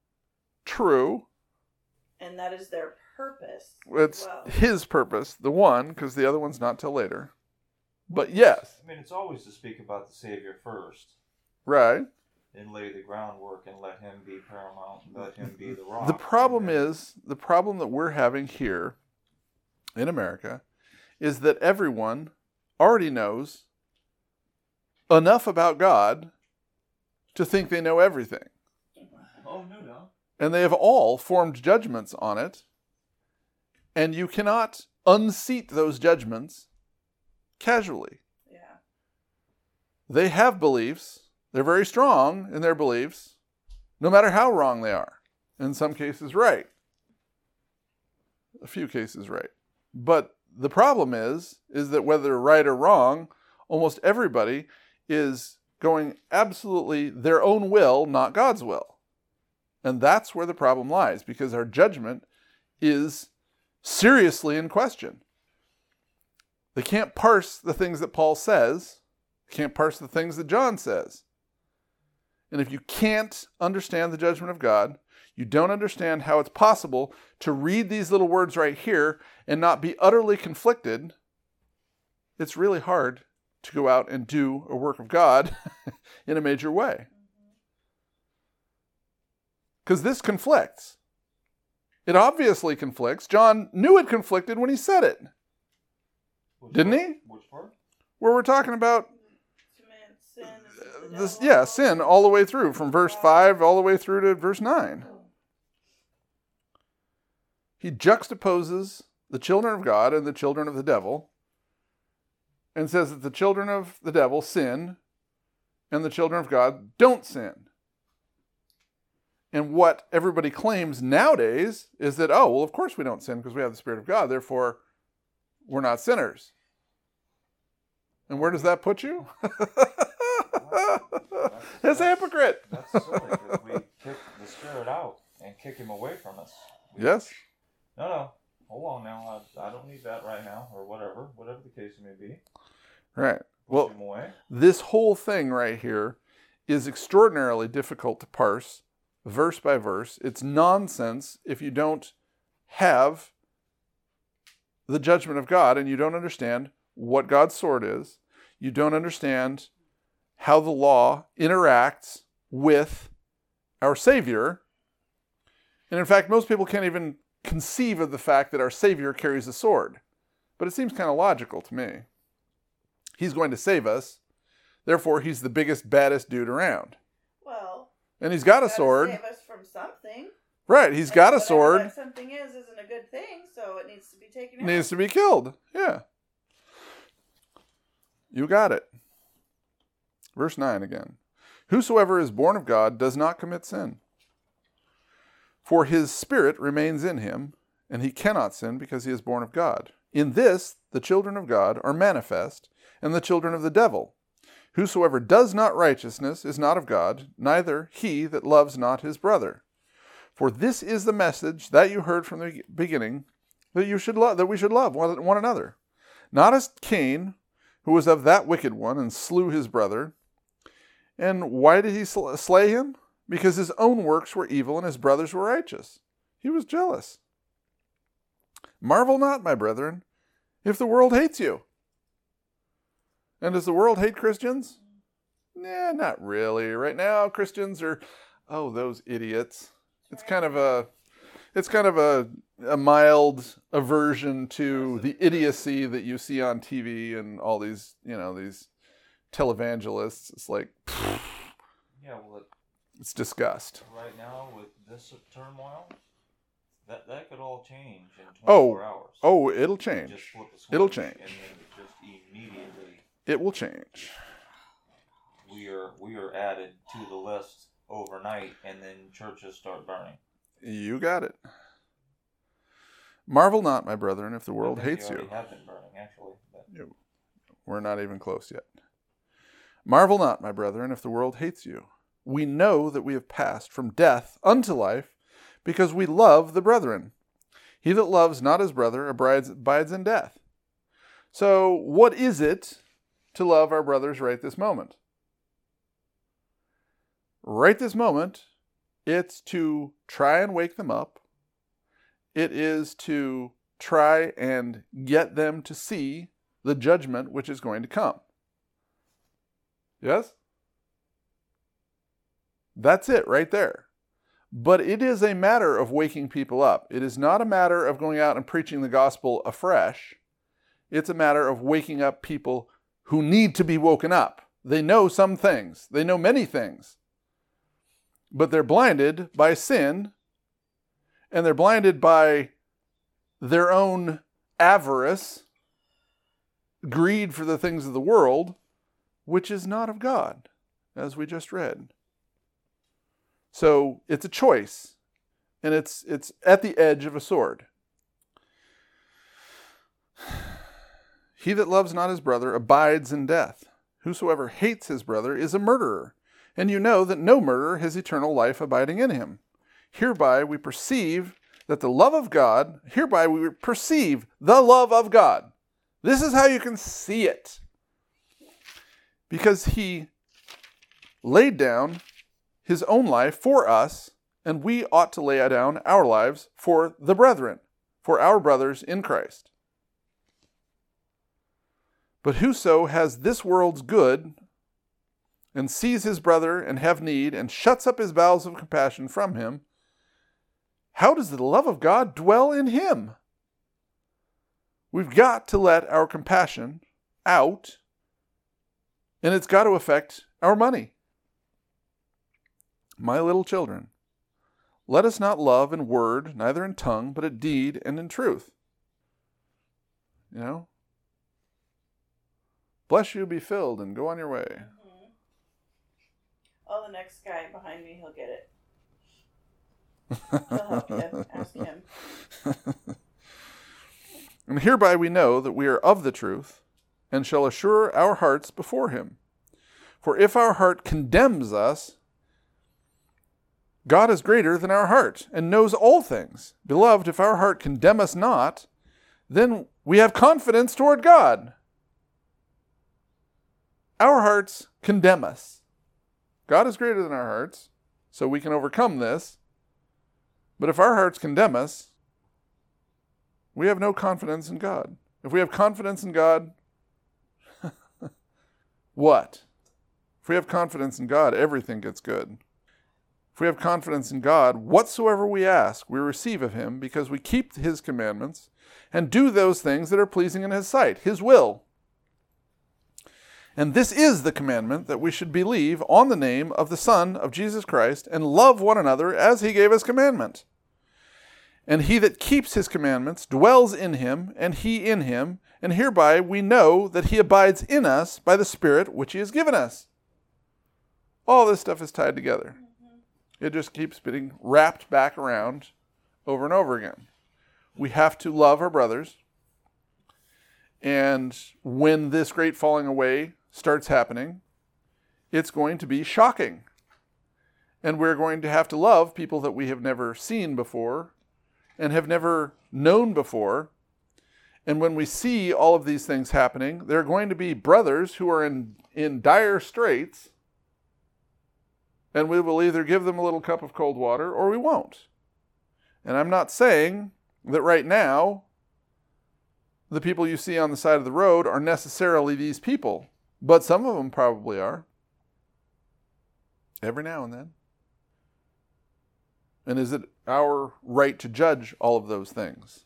And that is their purpose. It's his purpose, the one, because the other one's not till later. But yes. I mean, it's always to speak about the Savior first. Right. And lay the groundwork and let him be paramount, and let him be the rock. The problem that we're having here in America is that everyone already knows enough about God to think they know everything. Oh, no doubt. And they have all formed judgments on it, and you cannot unseat those judgments casually. Yeah. They have beliefs. They're very strong in their beliefs, no matter how wrong they are. In some cases, right. a few cases right. But the problem is that whether right or wrong, almost everybody is going absolutely their own will, not God's will. And that's where the problem lies, because our judgment is seriously in question. They can't parse the things that Paul says. They can't parse the things that John says. And if you can't understand the judgment of God, you don't understand how it's possible to read these little words right here and not be utterly conflicted. It's really hard to go out and do a work of God in a major way. Because this conflicts. It obviously conflicts. John knew it conflicted when he said it. Didn't he? Which part? Where we're talking about Sin, sin all the way through, from verse 5 all the way through to verse 9. He juxtaposes the children of God and the children of the devil and says that the children of the devil sin and the children of God don't sin. And what everybody claims nowadays is that, oh, well, of course we don't sin because we have the Spirit of God, therefore we're not sinners. And where does that put you? It's a hypocrite. That's silly, because we kick the Spirit out and kick him away from us. Yes. No, hold on now. I don't need that right now, or whatever the case may be. Right. Push Well, him away. this whole thing right here is extraordinarily difficult to parse verse by verse. It's nonsense if you don't have the judgment of God and you don't understand what God's sword is. You don't understand how the law interacts with our Savior. And in fact, most people can't even conceive of the fact that our Savior carries a sword. But it seems kind of logical to me. He's going to save us. Therefore, he's the biggest, baddest dude around. Well, and he's got a gotta sword. Save us from something. Right, he's got a sword. That something isn't a good thing, so it needs to be taken out. Needs to be killed. Yeah. You got it. Verse 9 again. Whosoever is born of God does not commit sin. For his spirit remains in him, and he cannot sin because he is born of God. In this, the children of God are manifest, and the children of the devil. Whosoever does not righteousness is not of God, neither he that loves not his brother. For this is the message that you heard from the beginning, that we should love one another. Not as Cain, who was of that wicked one, and slew his brother. And why did he slay him? Because his own works were evil, and his brothers were righteous. He was jealous. Marvel not, my brethren, if the world hates you. And does the world hate Christians? Nah, not really. Right now, Christians are, oh, those idiots. It's kind of a mild aversion to the idiocy that you see on TV and all these, these televangelists. It's like, yeah, well, it's disgust. Right now, with this turmoil, that could all change in 24 hours. Oh, it'll change. Just flip a switch, it'll change. And then just immediately, it will change. We are added to the list overnight, and then churches start burning. You got it. Marvel not, my brethren, if the world hates you. Have been burning, actually. But... We're not even close yet. Marvel not, my brethren, if the world hates you. We know that we have passed from death unto life, because we love the brethren. He that loves not his brother abides in death. So, what is it to love our brothers right this moment? Right this moment, it's to try and wake them up. It is to try and get them to see the judgment which is going to come. Yes? That's it right there. But it is a matter of waking people up. It is not a matter of going out and preaching the gospel afresh. It's a matter of waking up people who need to be woken up. They know some things. They know many things. But they're blinded by sin, and they're blinded by their own avarice, greed for the things of the world, which is not of God, as we just read. So it's a choice, and it's at the edge of a sword. He that loves not his brother abides in death. Whosoever hates his brother is a murderer. And you know that no murderer has eternal life abiding in him. Hereby we perceive the love of God. This is how you can see it. Because he laid down his own life for us, and we ought to lay down our lives for the brethren, for our brothers in Christ. But whoso has this world's good, and sees his brother and have need, and shuts up his bowels of compassion from him, how does the love of God dwell in him? We've got to let our compassion out, and it's got to affect our money. My little children, let us not love in word, neither in tongue, but in deed and in truth. You know? Bless you, be filled, and go on your way. Mm-hmm. Oh, the next guy behind me, he'll get it. He'll help you. Ask him. And hereby we know that we are of the truth, and shall assure our hearts before him. For if our heart condemns us, God is greater than our heart, and knows all things. Beloved, if our heart condemn us not, then we have confidence toward God. Our hearts condemn us. God is greater than our hearts, so we can overcome this. But if our hearts condemn us, we have no confidence in God. If we have confidence in God, what? If we have confidence in God, everything gets good. If we have confidence in God, whatsoever we ask, we receive of him, because we keep his commandments and do those things that are pleasing in his sight, his will. And this is the commandment, that we should believe on the name of the Son of Jesus Christ, and love one another as he gave us commandment. And he that keeps his commandments dwells in him, and he in him, and hereby we know that he abides in us by the Spirit which he has given us. All this stuff is tied together. It just keeps being wrapped back around over and over again. We have to love our brothers. And when this great falling away starts happening, it's going to be shocking. And we're going to have to love people that we have never seen before and have never known before. And when we see all of these things happening, there are going to be brothers who are in dire straits, and we will either give them a little cup of cold water or we won't. And I'm not saying that right now the people you see on the side of the road are necessarily these people, but some of them probably are. Every now and then. And is it our right to judge all of those things?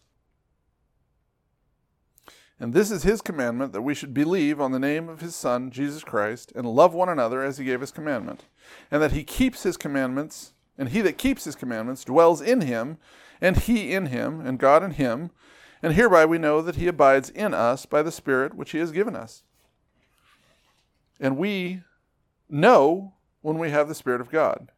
And this is his commandment, that we should believe on the name of his Son, Jesus Christ, and love one another as he gave his commandment. And that he keeps his commandments, and he that keeps his commandments dwells in him, and he in him, and God in him. And hereby we know that he abides in us by the Spirit which he has given us. And we know when we have the Spirit of God.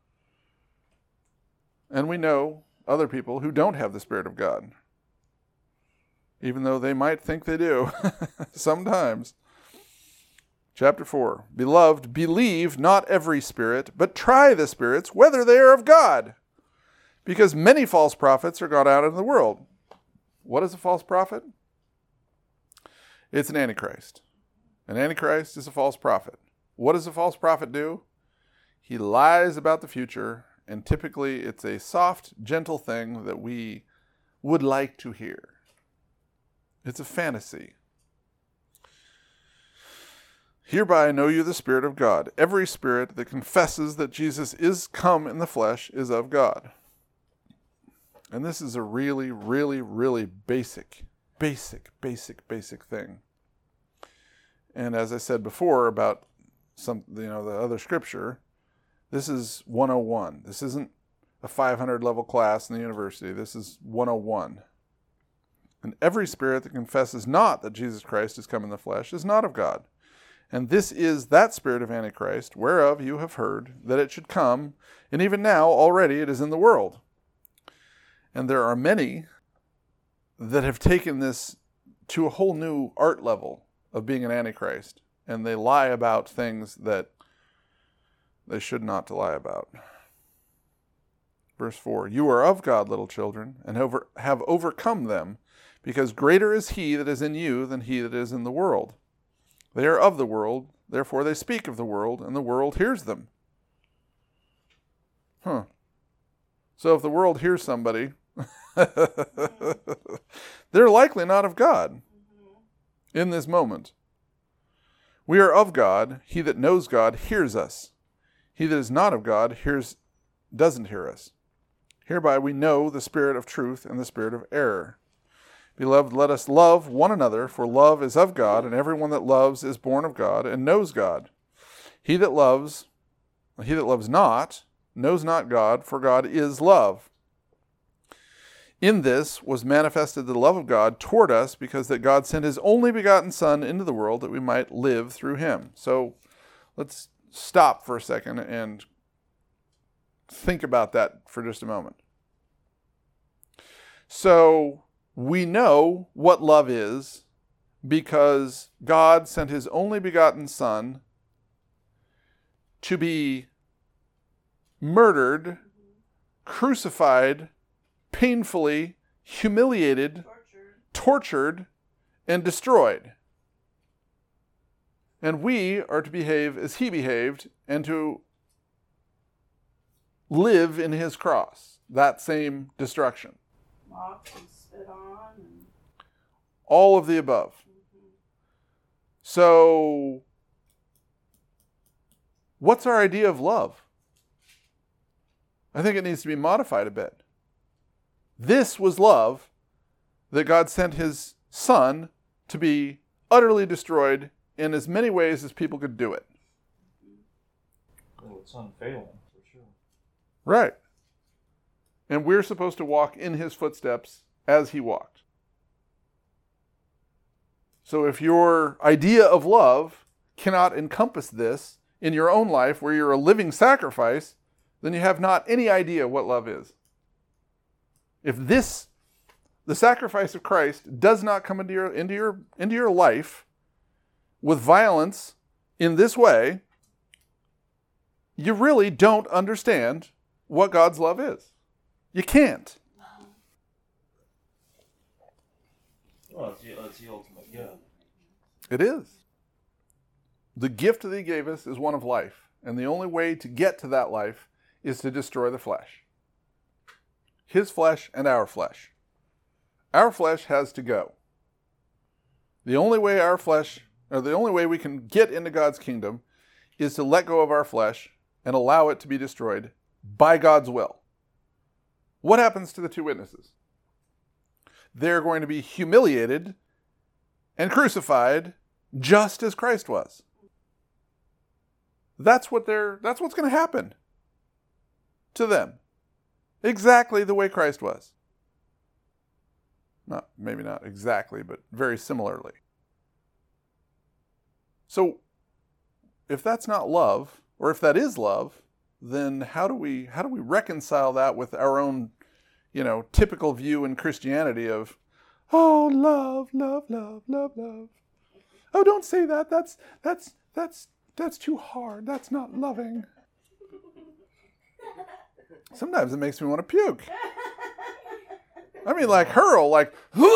And we know other people who don't have the Spirit of God, even though they might think they do sometimes. Chapter 4, Beloved, believe not every spirit, but try the spirits, whether they are of God, because many false prophets are gone out into the world. What is a false prophet? It's an antichrist. An antichrist is a false prophet. What does a false prophet do? He lies about the future, and typically it's a soft, gentle thing that we would like to hear. It's a fantasy. Hereby know you the Spirit of God. Every spirit that confesses that Jesus is come in the flesh is of God. And this is a really, really, really basic thing. And as I said before about the other scripture, this is 101. This isn't a 500 level class in the university. This is 101. And every spirit that confesses not that Jesus Christ is come in the flesh is not of God. And this is that spirit of Antichrist, whereof you have heard that it should come, and even now already it is in the world. And there are many that have taken this to a whole new art level of being an antichrist. And they lie about things that they should not to lie about. Verse 4, you are of God, little children, and have overcome them, because greater is he that is in you than he that is in the world. They are of the world, therefore they speak of the world, and the world hears them. So if the world hears somebody, they're likely not of God in this moment. We are of God. He that knows God hears us. He that is not of God doesn't hear us. Hereby we know the spirit of truth and the spirit of error. Beloved, let us love one another, for love is of God, and everyone that loves is born of God and knows God. He that loves not, knows not God, for God is love. In this was manifested the love of God toward us, because that God sent his only begotten Son into the world that we might live through him. So let's stop for a second and think about that for just a moment. So we know what love is because God sent his only begotten Son to be murdered, crucified, painfully humiliated, tortured, and destroyed. And we are to behave as he behaved and to live in his cross, that same destruction. Mocked and spit on. And... all of the above. So, what's our idea of love? I think it needs to be modified a bit. This was love, that God sent his Son to be utterly destroyed in as many ways as people could do it. Well, it's unfailing, for sure. Right. And we're supposed to walk in his footsteps as he walked. So if your idea of love cannot encompass this in your own life, where you're a living sacrifice, then you have not any idea what love is. If the sacrifice of Christ, does not come into your life with violence in this way, you really don't understand what God's love is. You can't. Well, it's the ultimate gift. It is. The gift that he gave us is one of life, and the only way to get to that life is to destroy the flesh. His flesh and our flesh. Our flesh has to go. The only way we can get into God's kingdom is to let go of our flesh and allow it to be destroyed by God's will. What happens to the two witnesses? They're going to be humiliated and crucified just as Christ was. That's what's going to happen to them. Exactly the way Christ was. Maybe not exactly, but very similarly. So, if that's not love, or if that is love, then how do we reconcile that with our own, typical view in Christianity of, oh, love, love, love, love, love. Oh, don't say that. That's too hard. That's not loving. Sometimes it makes me want to puke. I mean, like hurl, like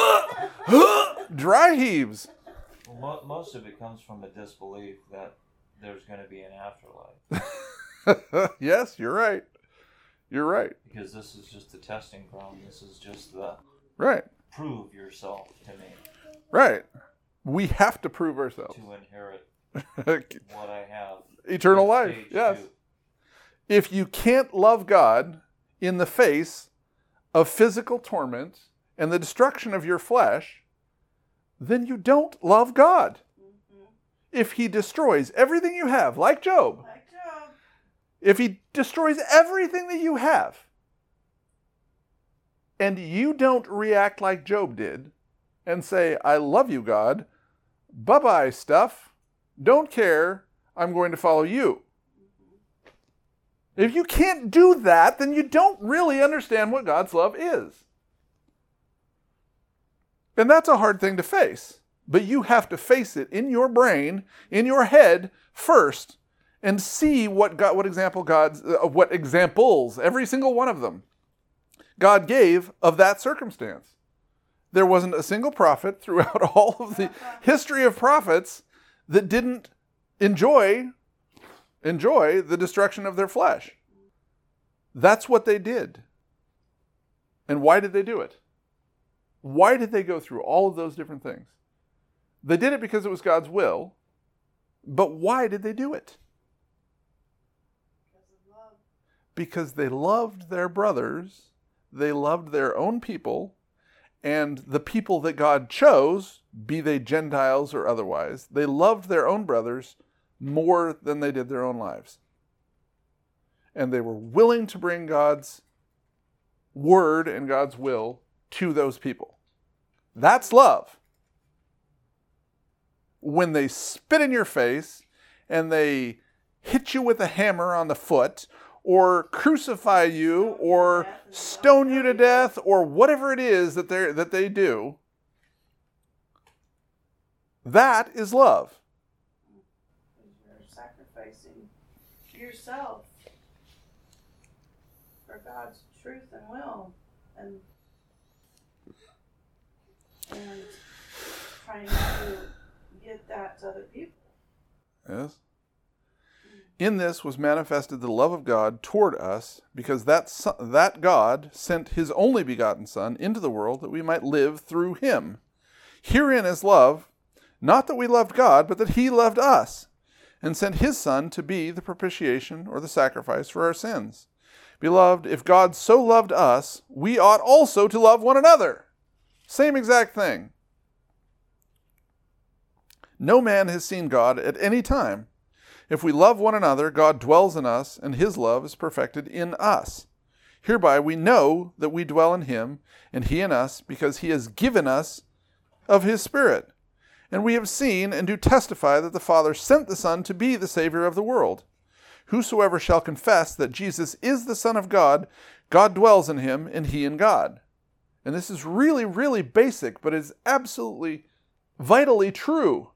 dry heaves. Well, most of it comes from a disbelief that there's going to be an afterlife. Yes, you're right. You're right. Because this is just the testing ground. This is just the right. Prove yourself to me. Right. We have to prove ourselves. To inherit what I have. Eternal life. Yes. 2. If you can't love God in the face of physical torment and the destruction of your flesh, then you don't love God. Mm-hmm. If he destroys everything you have, like Job, if he destroys everything that you have, and you don't react like Job did and say, I love you, God, bye-bye stuff, don't care, I'm going to follow you. If you can't do that, then you don't really understand what God's love is. And that's a hard thing to face. But you have to face it in your brain, in your head first, and see what examples, every single one of them, God gave of that circumstance. There wasn't a single prophet throughout all of the history of prophets that didn't enjoy the destruction of their flesh. That's what they did. And why did they do it? Why did they go through all of those different things? They did it because it was God's will, but why did they do it? Because they loved their brothers, they loved their own people, and the people that God chose, be they Gentiles or otherwise, they loved their own brothers more than they did their own lives. And they were willing to bring God's word and God's will to those people. That's love. When they spit in your face and they hit you with a hammer on the foot or crucify you or stone you to death or whatever it is that they do, that is love. You're sacrificing yourself for God's truth and will, and trying to get that to other people. Yes. In this was manifested the love of God toward us, because that God sent his only begotten Son into the world that we might live through him. Herein is love, not that we loved God, but that he loved us, and sent his Son to be the propitiation or the sacrifice for our sins. Beloved, if God so loved us, we ought also to love one another. Same exact thing. No man has seen God at any time. If we love one another, God dwells in us, and his love is perfected in us. Hereby we know that we dwell in him, and he in us, because he has given us of his Spirit. And we have seen and do testify that the Father sent the Son to be the Savior of the world. Whosoever shall confess that Jesus is the Son of God, God dwells in him, and he in God. And this is really, really basic, but it's absolutely vitally true.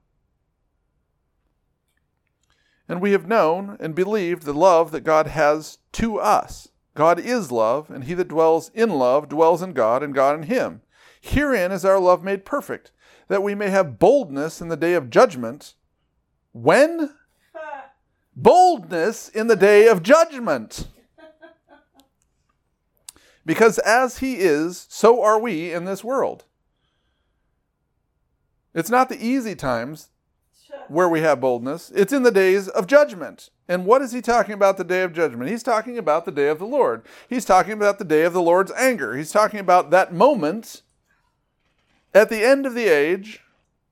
And we have known and believed the love that God has to us. God is love, and he that dwells in love dwells in God, and God in him. Herein is our love made perfect, that we may have boldness in the day of judgment. When? Boldness in the day of judgment. Because as he is, so are we in this world. It's not the easy times where we have boldness. It's in the days of judgment. And what is he talking about the day of judgment? He's talking about the day of the Lord. He's talking about the day of the Lord's anger. He's talking about that moment at the end of the age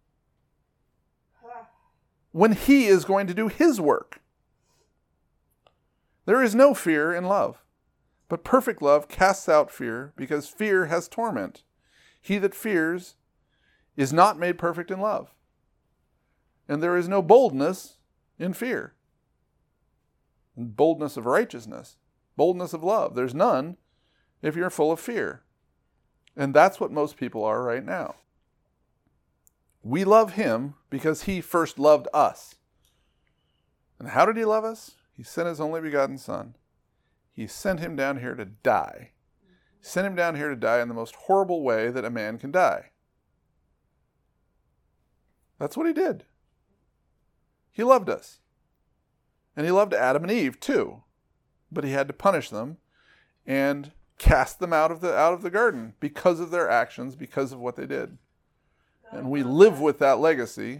when he is going to do his work. There is no fear in love, but perfect love casts out fear, because fear has torment. He that fears is not made perfect in love. And there is no boldness in fear. Boldness of righteousness. Boldness of love. There's none if you're full of fear. And that's what most people are right now. We love him because he first loved us. And how did he love us? He sent his only begotten Son. He sent him down here to die. He sent him down here to die in the most horrible way that a man can die. That's what he did. He loved us. And he loved Adam and Eve too. But he had to punish them and cast them out of the garden because of their actions, because of what they did. And we live with that legacy.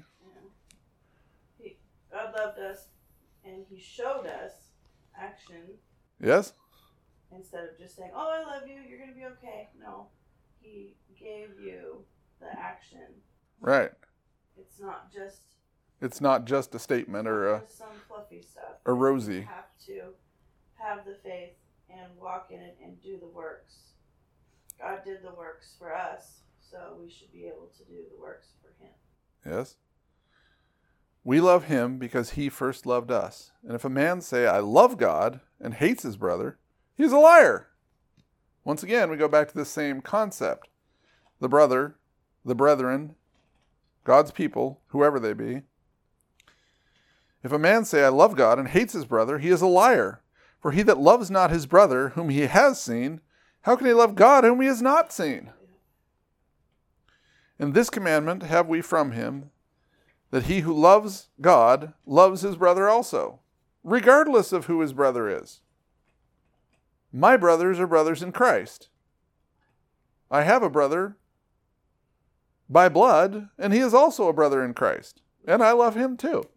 God loved us, and he showed us action. Yes? Instead of just saying, "Oh, I love you, you're going to be okay." No. He gave you the action. Right. It's not just a statement or some fluffy stuff. A rosy. You have to have the faith and walk in it and do the works. God did the works for us, so we should be able to do the works for him. Yes. We love him because he first loved us. And if a man say, "I love God," and hates his brother, he's a liar. Once again, we go back to the same concept. The brother, the brethren, God's people, whoever they be. If a man say, I love God, and hates his brother, he is a liar. For he that loves not his brother, whom he has seen, how can he love God, whom he has not seen? And this commandment have we from him, that he who loves God loves his brother also, regardless of who his brother is. My brothers are brothers in Christ. I have a brother by blood, and he is also a brother in Christ, and I love him too.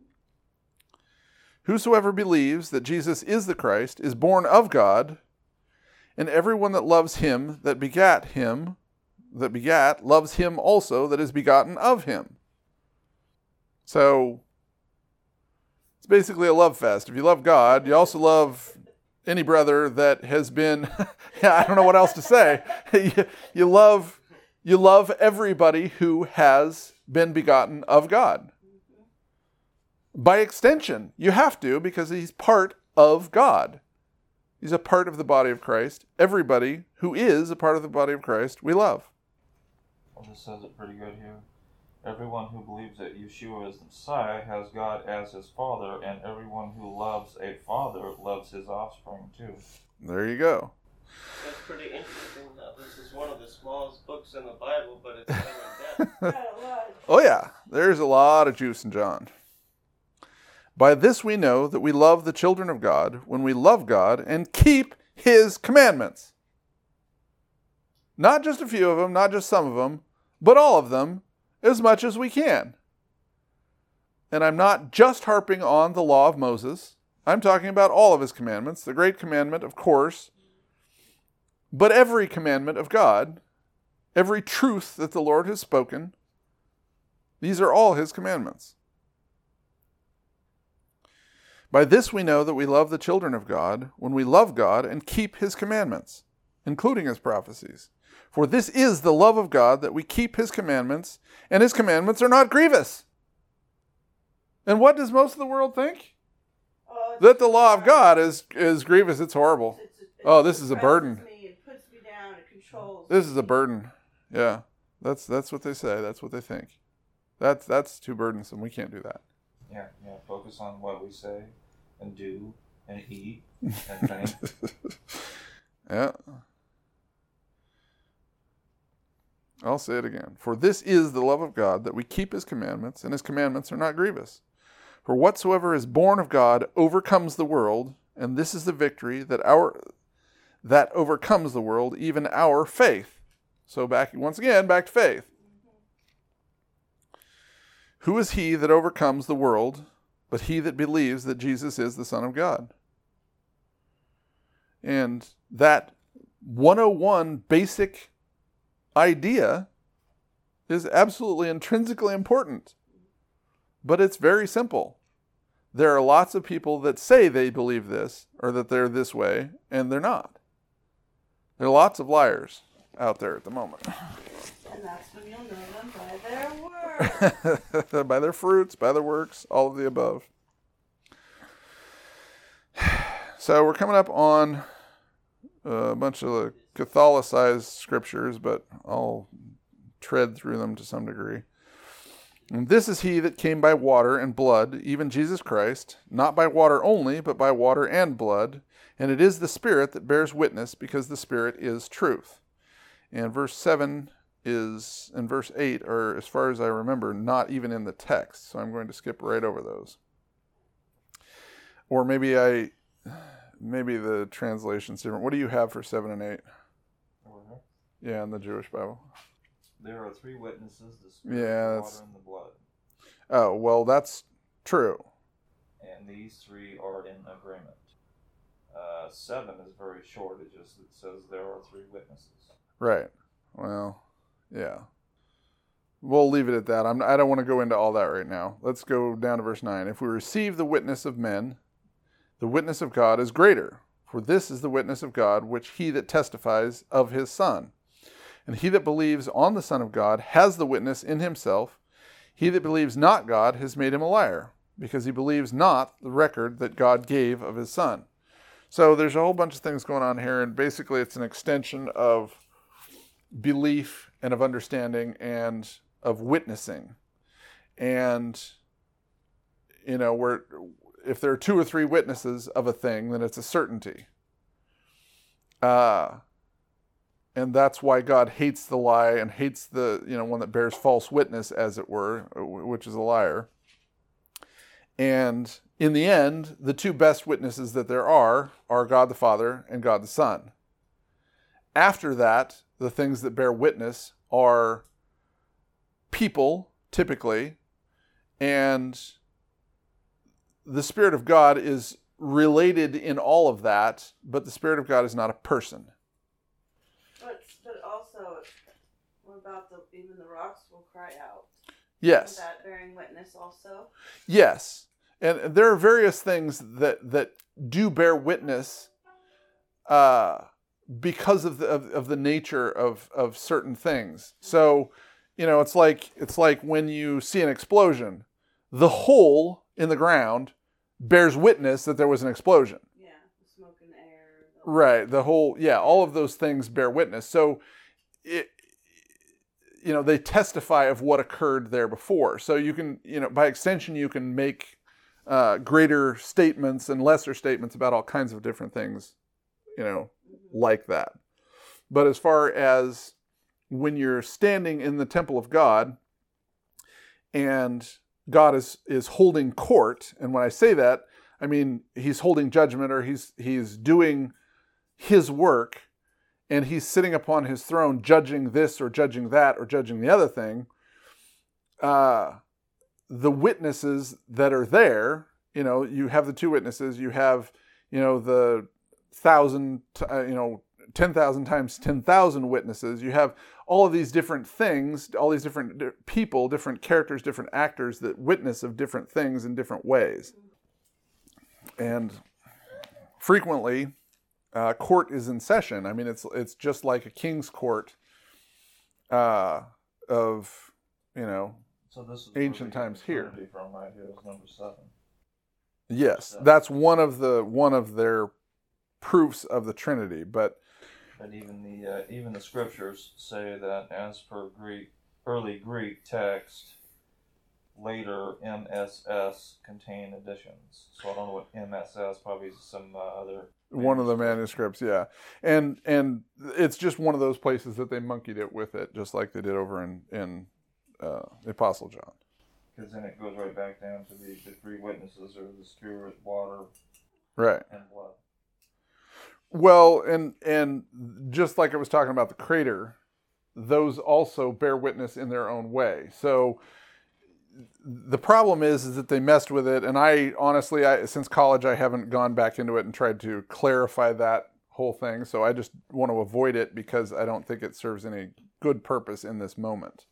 Whosoever believes that Jesus is the Christ is born of God, and everyone that loves him that begat loves him also that is begotten of him. So, it's basically a love fest. If you love God, you also love any brother that has been, I don't know what else to say. You love everybody who has been begotten of God. By extension, you have to, because he's part of God. He's a part of the body of Christ. Everybody who is a part of the body of Christ, we love. Well, this says it pretty good here. Everyone who believes that Yeshua is the Messiah has God as his father, and everyone who loves a father loves his offspring too. There you go. That's pretty interesting. This is one of the smallest books in the Bible, but it's very in depth. Oh yeah, there's a lot of juice in John. By this we know that we love the children of God, when we love God and keep his commandments. Not just a few of them, not just some of them, but all of them, as much as we can. And I'm not just harping on the law of Moses. I'm talking about all of his commandments, the great commandment, of course, but every commandment of God, every truth that the Lord has spoken, these are all his commandments. By this we know that we love the children of God, when we love God and keep his commandments, including his prophecies. For this is the love of God, that we keep his commandments, and his commandments are not grievous. And what does most of the world think? That the law of God is grievous. It's horrible. This is a burden. It puts me down. It controls This is a burden. Yeah, that's what they say. That's what they think. That's too burdensome. We can't do that. Yeah. Focus on what we say and do and eat and think. Yeah. I'll say it again. For this is the love of God, that we keep his commandments, and his commandments are not grievous. For whatsoever is born of God overcomes the world, and this is the victory that overcomes the world, even our faith. So back to faith. Who is he that overcomes the world, but he that believes that Jesus is the Son of God? And that 101 basic idea is absolutely intrinsically important, but it's very simple. There are lots of people that say they believe this, or that they're this way, and they're not. There are lots of liars out there at the moment. And that's when you'll know them by their works. By their fruits, by their works, all of the above. So we're coming up on a bunch of Catholicized scriptures, but I'll tread through them to some degree. And this is he that came by water and blood, even Jesus Christ, not by water only, but by water and blood. And it is the Spirit that bears witness, because the Spirit is truth. And verse 7 and verse 8 are, as far as I remember, not even in the text. So I'm going to skip right over those. Or maybe the translation's different. What do you have for 7 and 8? Yeah, in the Jewish Bible. There are 3 witnesses, the Spirit, the water, and the blood. Oh, well, that's true. And these 3 are in agreement. 7 is very short. It says there are 3 witnesses. Right. Well, yeah. We'll leave it at that. I don't want to go into all that right now. Let's go down to verse 9. If we receive the witness of men, the witness of God is greater. For this is the witness of God, which he that testifies of his Son. And he that believes on the Son of God has the witness in himself. He that believes not God has made him a liar, because he believes not the record that God gave of his Son. So there's a whole bunch of things going on here, and basically it's an extension of belief and of understanding and of witnessing. And, if there are 2 or 3 witnesses of a thing, then it's a certainty. And that's why God hates the lie and hates the, one that bears false witness, as it were, which is a liar. And in the end, the 2 best witnesses that there are God the Father and God the Son. After that, the things that bear witness are people, typically, and the Spirit of God is related in all of that, but the Spirit of God is not a person. But also, what about even the rocks will cry out? Yes. Is that bearing witness also? Yes. And there are various things that do bear witness because of the nature of certain things. So, it's like when you see an explosion, the hole in the ground bears witness that there was an explosion. Yeah, the smoke and air. Right. All of those things bear witness. So, they testify of what occurred there before. So you can, by extension, you can make greater statements and lesser statements about all kinds of different things, like that. But as far as when you're standing in the temple of God and God is holding court, and when I say that, I mean he's holding judgment, or he's doing his work, and he's sitting upon his throne judging this or judging that or judging the other thing, the witnesses that are there, you have the 2 witnesses, you have, the 1,000, 10,000 times 10,000 witnesses. You have all of these different things, all these different people, different characters, different actors that witness of different things in different ways. And frequently, court is in session. I mean, it's just like a king's court of, So this is ancient times here. From right here is number 7. Yes, that's one of their proofs of the Trinity. But even the scriptures say that, as per early Greek text, later MSS contain additions. So I don't know what MSS, probably some other one of the manuscripts, yeah. And it's just one of those places that they monkeyed it with it, just like they did over in the Apostle John. Because then it goes right back down to the 3 witnesses, or the Spirit, water, right, and blood. Well, and just like I was talking about the crater, those also bear witness in their own way. So the problem is that they messed with it, and I honestly, since college, I haven't gone back into it and tried to clarify that whole thing. So I just want to avoid it because I don't think it serves any good purpose in this moment.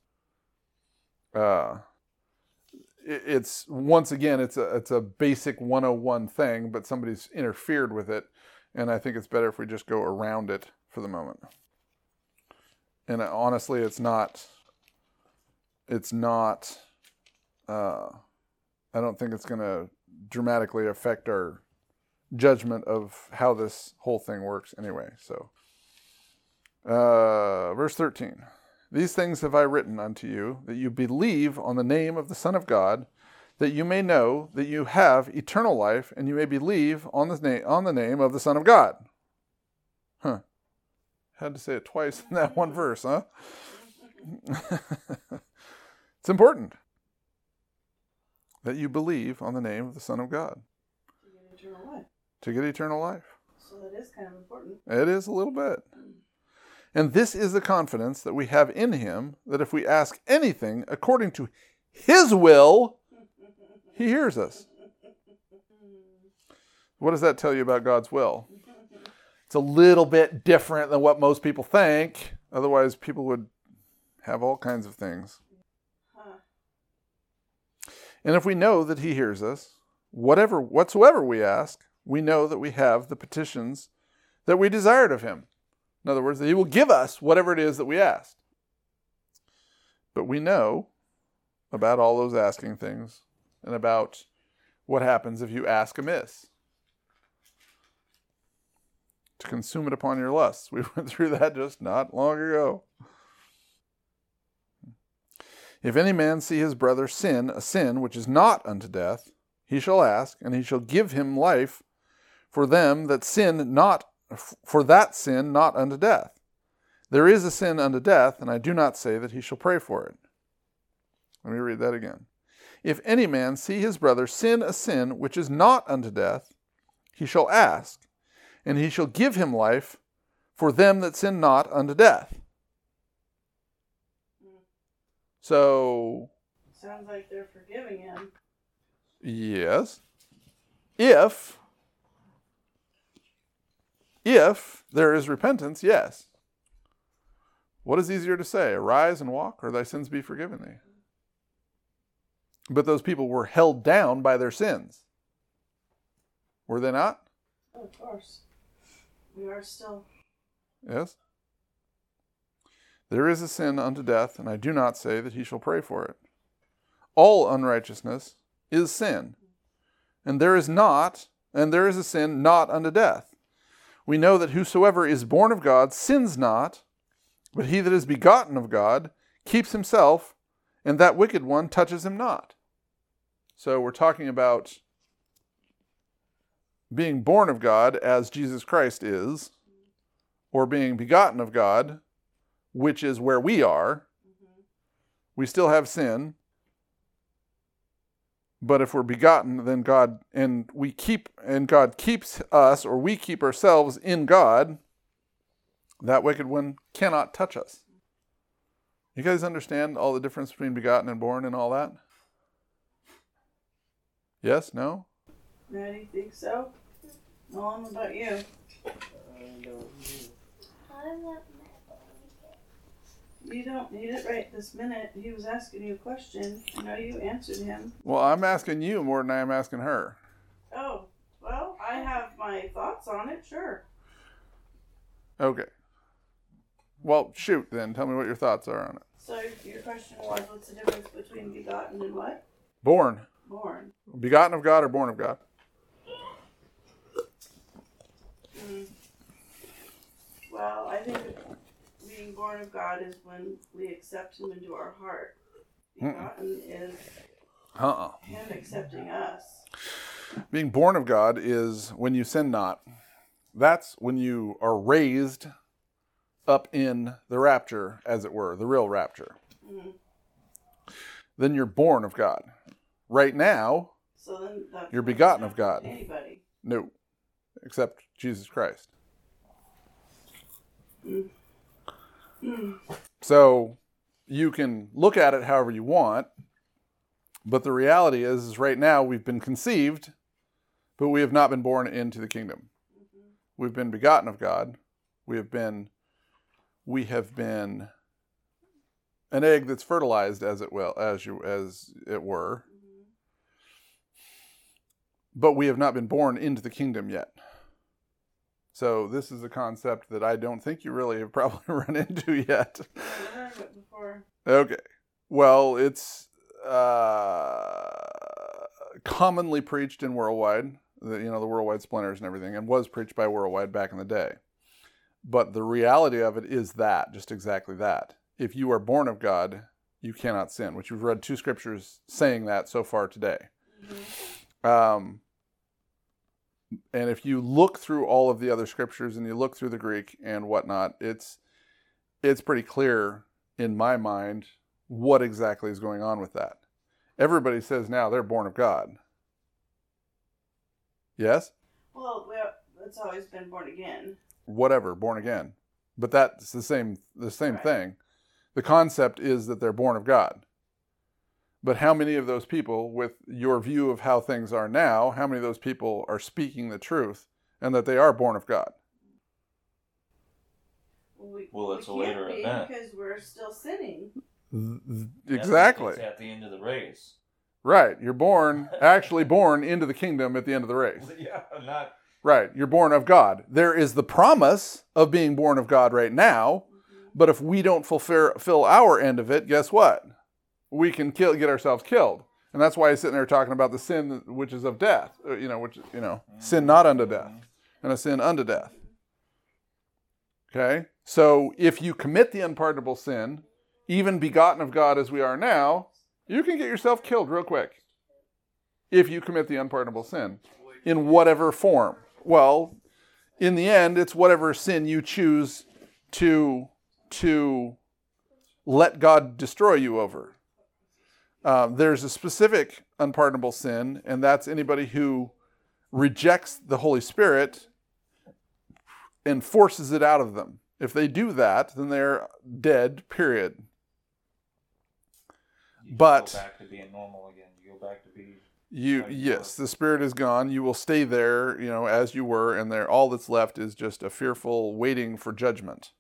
It's once again, it's a basic 101 thing, but somebody's interfered with it. And I think it's better if we just go around it for the moment. And honestly, it's not, I don't think it's going to dramatically affect our judgment of how this whole thing works anyway. So, verse 13. These things have I written unto you, that you believe on the name of the Son of God, that you may know that you have eternal life, and you may believe on the name of the Son of God. Had to say it twice in that one verse, huh? It's important that you believe on the name of the Son of God. To get eternal life. To get eternal life. So that is kind of important. It is a little bit. And this is the confidence that we have in him, that if we ask anything according to his will, he hears us. What does that tell you about God's will? It's a little bit different than what most people think. Otherwise, people would have all kinds of things. And if we know that he hears us, whatsoever we ask, we know that we have the petitions that we desired of him. In other words, that he will give us whatever it is that we asked. But we know about all those asking things and about what happens if you ask amiss. to consume it upon your lusts. We went through that just not long ago. If any man see his brother sin a sin which is not unto death, he shall ask, and he shall give him life for them that sin not, for that sin not unto death. There is a sin unto death, and I do not say that he shall pray for it. Let me read that again. If any man see his brother sin a sin which is not unto death, he shall ask, and he shall give him life for them that sin not unto death. So, sounds like they're forgiving him. Yes. If there is repentance, yes. What is easier to say? Arise and walk, or thy sins be forgiven thee? But those people were held down by their sins. Were they not? Oh, of course. We are still. Yes. There is a sin unto death, and I do not say that he shall pray for it. All unrighteousness is sin. And there is a sin not unto death. We know that whosoever is born of God sins not, but he that is begotten of God keeps himself, and that wicked one touches him not. So we're talking about being born of God as Jesus Christ is, or being begotten of God, which is where we are. We still have sin. But if we're begotten, then God keeps us, or we keep ourselves in God, that wicked one cannot touch us. You guys understand all the difference between begotten and born and all that? Yes? No? Maddie, think so? Mom, about you? You don't need it right this minute. He was asking you a question. I know you answered him. Well, I'm asking you more than I am asking her. Oh, well, I have my thoughts on it, sure. Okay. Well, shoot then. Tell me what your thoughts are on it. So your question was, what's the difference between begotten and what? Born. Born. Begotten of God or born of God? Well, I think being born of God is when we accept him into our heart. Begotten is him accepting us. Being born of God is when you sin not. That's when you are raised up in the rapture, as it were, the real rapture. Then you're born of God. Right now, so then you're begotten of God. Anybody? No, except Jesus Christ. So you can look at it however you want, but the reality is right now we've been conceived, but we have not been born into the kingdom. We've been begotten of God. We have been an egg that's fertilized, as it were. But we have not been born into the kingdom yet. So this is a concept that I don't think you really have probably run into yet. I've heard of it before. Okay. Well, it's commonly preached in Worldwide, the Worldwide Splinters and everything, and was preached by Worldwide back in the day. But the reality of it is that, just exactly that. If you are born of God, you cannot sin, which we've read 2 scriptures saying that so far today. And if you look through all of the other scriptures and you look through the Greek and whatnot, it's pretty clear in my mind what exactly is going on with that. Everybody says now they're born of God. Yes? Well, it's always been born again. Whatever, born again. But that's the same right. thing. The concept is that they're born of God. But how many of those people, with your view of how things are now, how many of those people are speaking the truth and that they are born of God? Well, it's a later event. Because we're still sinning. Exactly. It's at the end of the race. Right. You're actually born into the kingdom at the end of the race. Yeah, not... Right. You're born of God. There is the promise of being born of God right now, but if we don't fulfill our end of it, guess what? We can get ourselves killed. And that's why he's sitting there talking about the sin which is of death, sin not unto death, and a sin unto death. Okay? So if you commit the unpardonable sin, even begotten of God as we are now, you can get yourself killed real quick. If you commit the unpardonable sin. In whatever form. Well, in the end, it's whatever sin you choose to let God destroy you over. There's a specific unpardonable sin, and that's anybody who rejects the Holy Spirit and forces it out of them. If they do that, then they're dead, period. You But go back to being normal again. You go back to being... Yes, the Spirit is gone. You will stay there, as you were, and there all that's left is just a fearful waiting for judgment.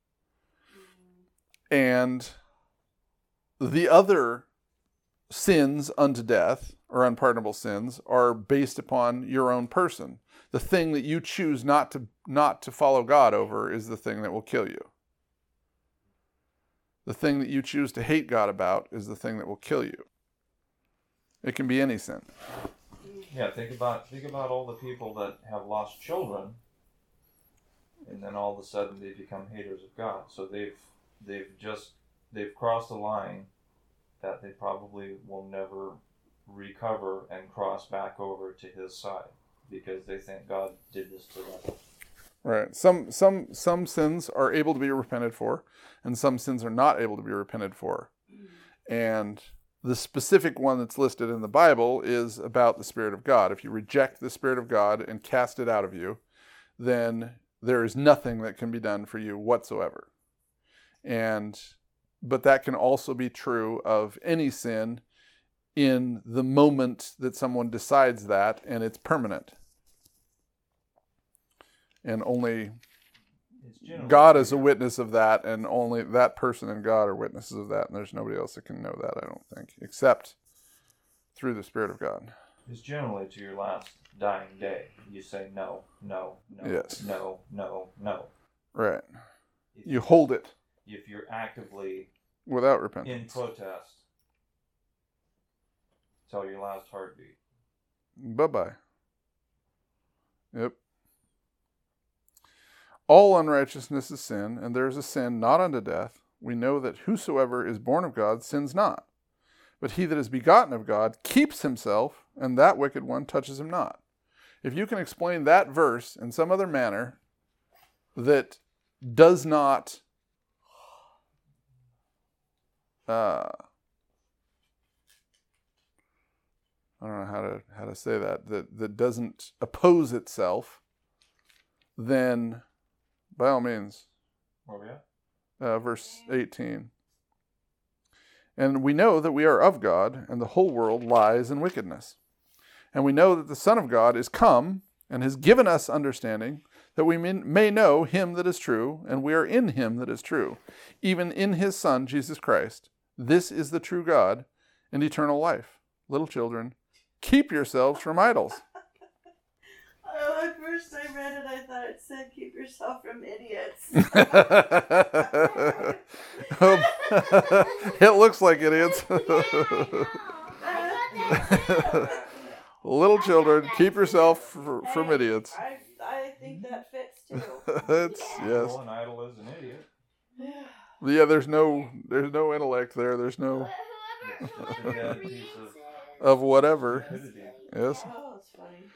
And the other sins unto death, or unpardonable sins, are based upon your own person. The thing that you choose not to follow God over is the thing that will kill you. The thing that you choose to hate God about is the thing that will kill you. It can be any sin. Yeah, think about all the people that have lost children, and then all of a sudden they become haters of God. So they've crossed a line that they probably will never recover and cross back over to His side because they think God did this to them. Right. Some sins are able to be repented for, and some sins are not able to be repented for. And the specific one that's listed in the Bible is about the Spirit of God. If you reject the Spirit of God and cast it out of you, then there is nothing that can be done for you whatsoever. But that can also be true of any sin in the moment that someone decides that, and it's permanent. And only God is a witness of that, and only that person and God are witnesses of that, and there's nobody else that can know that, I don't think, except through the Spirit of God. It's generally to your last dying day. You say no, no, no, yes. No, no, no. Right. You hold it. If you're actively without repentance in protest till your last heartbeat. Bye-bye. Yep. All unrighteousness is sin, and there is a sin not unto death. We know that whosoever is born of God sins not. But he that is begotten of God keeps himself, and that wicked one touches him not. If you can explain that verse in some other manner that does not I don't know how to say that doesn't oppose itself, then by all means. Where are we at? Verse 18. And we know that we are of God, and the whole world lies in wickedness. And we know that the Son of God is come, and has given us understanding, that we may know him that is true, and we are in him that is true, even in his Son, Jesus Christ. This is the true God and eternal life. Little children, keep yourselves from idols. Oh, at first I read it, I thought it said, keep yourself from idiots. It looks like idiots. Little children, keep yourself from idiots. I think that fits too. Yes. Well, an idol is an idiot. Yeah, there's no intellect there. There's no Whoever piece of whatever. Yes. Oh, it's funny.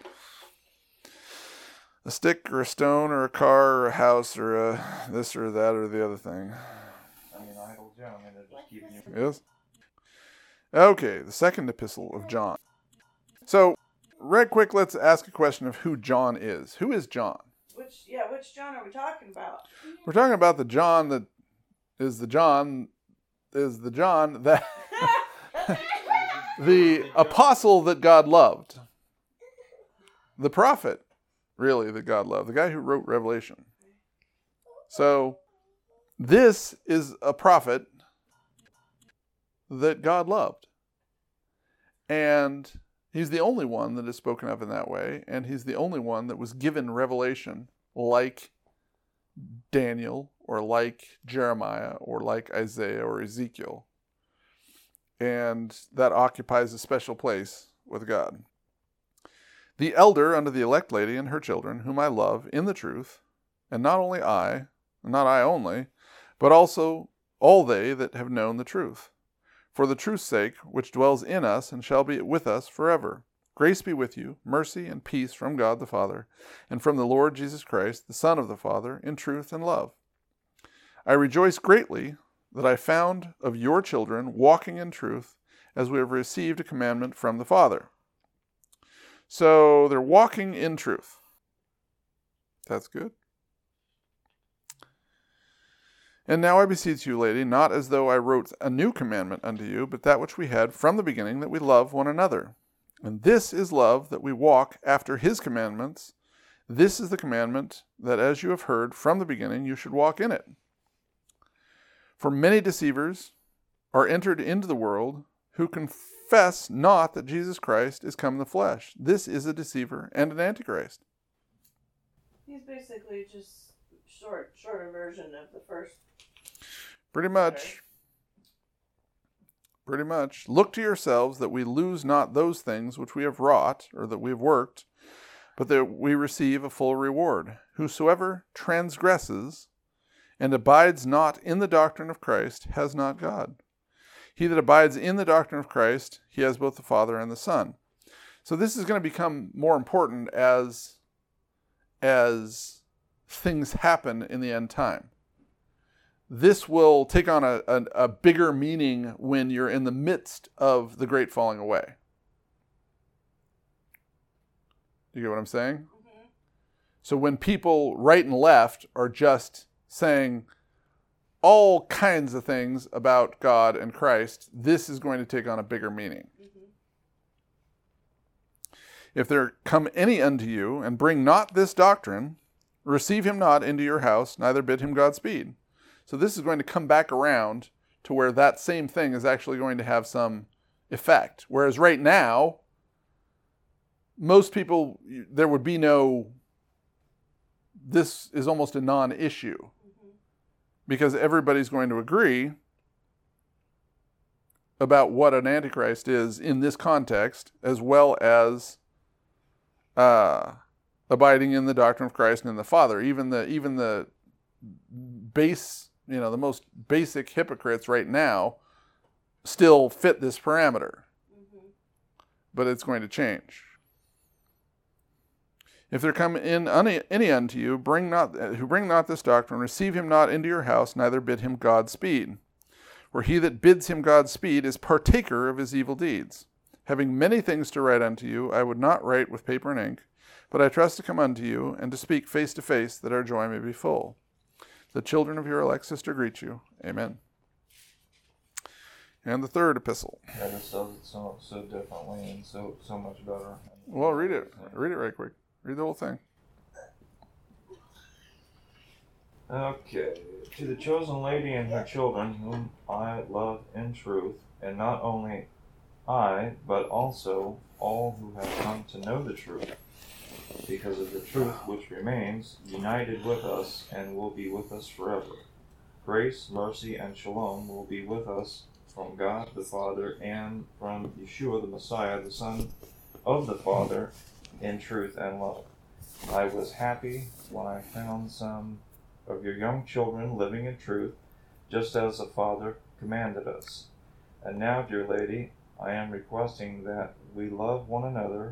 A stick or a stone or a car or a house or a this or that or the other thing. I mean, idols, yeah. I mean, they're just keeping you. Yes. Okay, the second epistle of John. So, right quick, let's ask a question of who John is. Who is John? Which John are we talking about? We're talking about the John that is the John that the apostle that God loved. The prophet, really, that God loved. The guy who wrote Revelation. So, this is a prophet that God loved. And he's the only one that is spoken of in that way, and he's the only one that was given revelation like Daniel, or like Jeremiah, or like Isaiah or Ezekiel. And that occupies a special place with God. The elder unto the elect lady and her children, whom I love in the truth, and not only I, and not I only, but also all they that have known the truth, for the truth's sake, which dwells in us and shall be with us forever. Grace be with you, mercy and peace from God the Father, and from the Lord Jesus Christ, the Son of the Father, in truth and love. I rejoice greatly that I found of your children walking in truth, as we have received a commandment from the Father. So they're walking in truth. That's good. And now I beseech you, lady, not as though I wrote a new commandment unto you, but that which we had from the beginning, that we love one another. And this is love, that we walk after his commandments. This is the commandment, that as you have heard from the beginning, you should walk in it. For many deceivers are entered into the world, who confess not that Jesus Christ is come in the flesh. This is a deceiver and an antichrist. He's basically just shorter version of the first. Pretty much. Pretty much. Look to yourselves that we lose not those things which we have wrought, or that we have worked, but that we receive a full reward. Whosoever transgresses and abides not in the doctrine of Christ has not God. He that abides in the doctrine of Christ, he has both the Father and the Son. So this is going to become more important as things happen in the end time. This will take on a bigger meaning when you're in the midst of the great falling away. Do you get what I'm saying? Mm-hmm. So when people right and left are just saying all kinds of things about God and Christ, this is going to take on a bigger meaning. Mm-hmm. If there come any unto you, and bring not this doctrine, receive him not into your house, neither bid him Godspeed. So this is going to come back around to where that same thing is actually going to have some effect. Whereas right now, most people, there would be no, this is almost a non-issue. Mm-hmm. Because everybody's going to agree about what an antichrist is in this context, as well as abiding in the doctrine of Christ and in the Father. Even the base, the most basic hypocrites right now still fit this parameter. Mm-hmm. But it's going to change. If there come in any unto you, who bring not this doctrine, receive him not into your house, neither bid him Godspeed. For he that bids him Godspeed is partaker of his evil deeds. Having many things to write unto you, I would not write with paper and ink, but I trust to come unto you, and to speak face to face, that our joy may be full. The children of your elect sister greet you. Amen. And the third epistle. That just does it so differently and so much better. Well, read it. Read it right quick. Read the whole thing. Okay. To the chosen lady and her children, whom I love in truth, and not only I, but also all who have come to know the truth, because of the truth which remains, united with us and will be with us forever. Grace, mercy, and shalom will be with us from God the Father and from Yeshua the Messiah, the Son of the Father, in truth and love. I was happy when I found some of your young children living in truth, just as the Father commanded us. And now, dear lady, I am requesting that we love one another,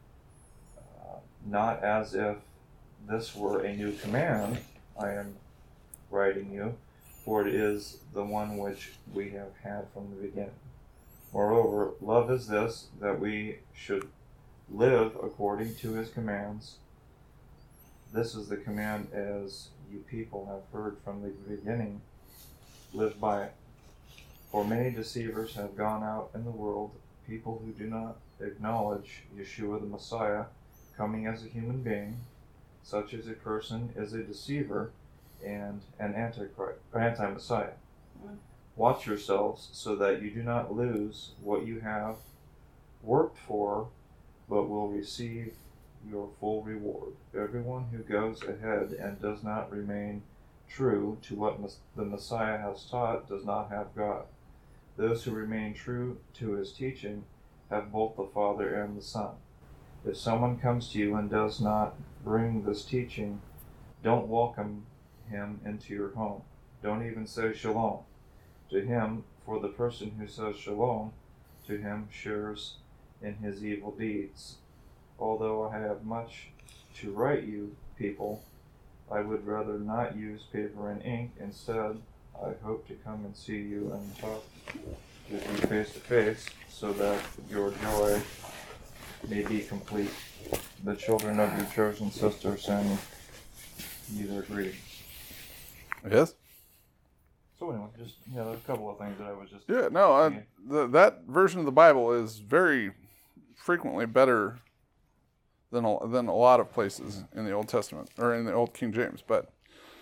not as if this were a new command I am writing you, for it is the one which we have had from the beginning. Moreover, love is this, that we should live according to his commands. This is the command as you people have heard from the beginning. Live by it. For many deceivers have gone out in the world, people who do not acknowledge Yeshua the Messiah coming as a human being. Such as a person is a deceiver and an anti-Messiah. Watch yourselves so that you do not lose what you have worked for, but will receive your full reward. Everyone who goes ahead and does not remain true to what the Messiah has taught does not have God. Those who remain true to his teaching have both the Father and the Son. If someone comes to you and does not bring this teaching, don't welcome him into your home. Don't even say shalom to him, for the person who says shalom to him shares in his evil deeds. Although I have much to write you, people, I would rather not use paper and ink. Instead, I hope to come and see you and talk with you face to face, so that your joy may be complete. The children of your chosen sister send you their greetings. Yes? So anyway, just, there's a couple of things that I was just... Yeah, no, that version of the Bible is very frequently better than a lot of places in the Old Testament, or in the Old King James, but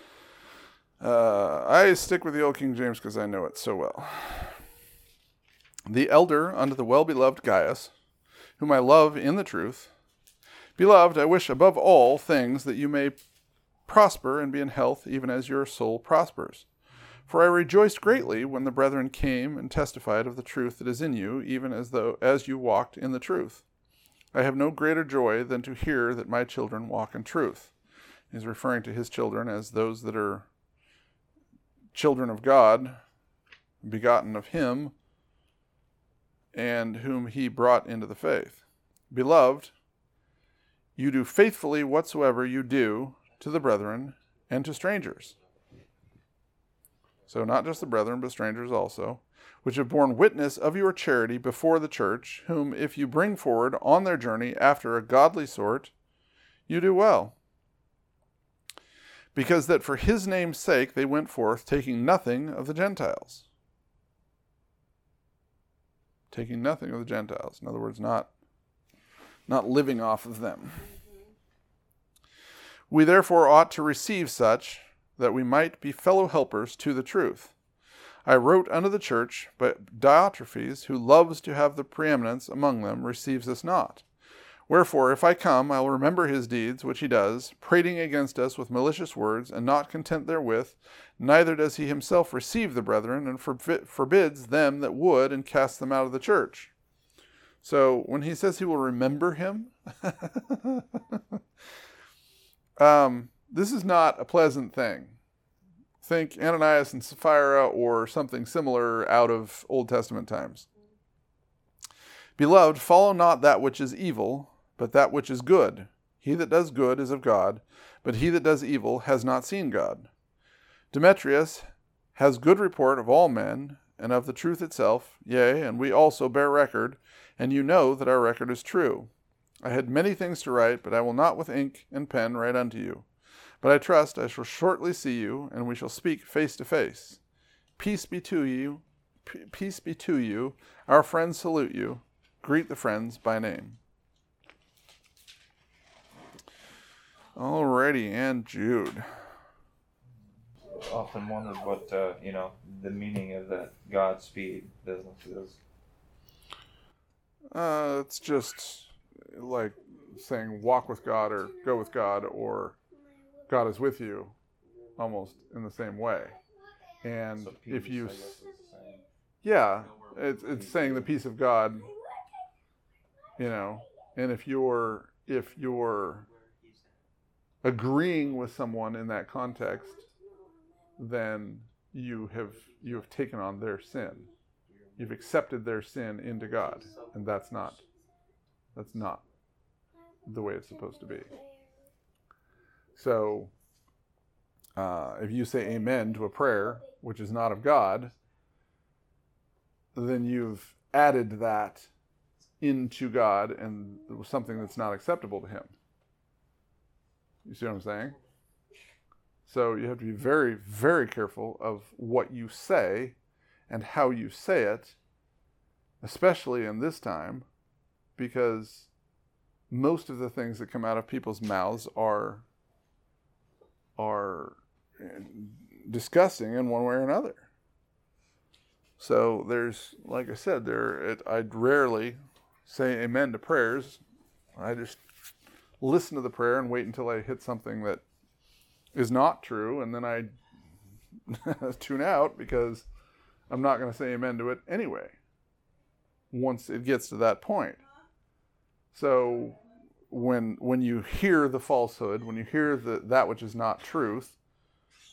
I stick with the Old King James because I know it so well. The elder unto the well-beloved Gaius, whom I love in the truth. Beloved, I wish above all things that you may prosper and be in health, even as your soul prospers. For I rejoiced greatly when the brethren came and testified of the truth that is in you, even as you walked in the truth. I have no greater joy than to hear that my children walk in truth. He's referring to his children as those that are children of God, begotten of him, and whom he brought into the faith. Beloved, you do faithfully whatsoever you do to the brethren and to strangers. So not just the brethren, but strangers also, which have borne witness of your charity before the church, whom if you bring forward on their journey after a godly sort, you do well. Because that for his name's sake they went forth, taking nothing of the Gentiles. Taking nothing of the Gentiles. In other words, not living off of them. We therefore ought to receive such, that we might be fellow helpers to the truth. I wrote unto the church, but Diotrephes, who loves to have the preeminence among them, receives us not. Wherefore, if I come, I will remember his deeds, which he does, prating against us with malicious words, and not content therewith, neither does he himself receive the brethren, and forbids them that would, and casts them out of the church. So, when he says he will remember him, this is not a pleasant thing. Think Ananias and Sapphira or something similar out of Old Testament times. Beloved, follow not that which is evil, but that which is good. He that does good is of God, but he that does evil has not seen God. Demetrius has good report of all men, and of the truth itself, yea, and we also bear record, and you know that our record is true. I had many things to write, but I will not with ink and pen write unto you. But I trust I shall shortly see you, and we shall speak face to face. Peace be to you. Peace be to you. Our friends salute you. Greet the friends by name. Alrighty, and Jude. Often wondered what the meaning of that Godspeed business is. It's just like saying walk with God or go with God or God is with you, almost in the same way. And So peace, if you, I guess, is the same. yeah, it's saying the peace of God, and if you're agreeing with someone in that context, then you have taken on their sin. You've accepted their sin into God, and that's not the way it's supposed to be. So, if you say amen to a prayer, which is not of God, then you've added that into God and something that's not acceptable to him. You see what I'm saying? So you have to be very, very careful of what you say and how you say it, especially in this time, because most of the things that come out of people's mouths are disgusting in one way or another. So there's, like I said, I'd rarely say amen to prayers. I just listen to the prayer and wait until I hit something that is not true, and then I tune out because I'm not going to say amen to it anyway once it gets to that point. So when you hear the falsehood, when you hear that which is not truth,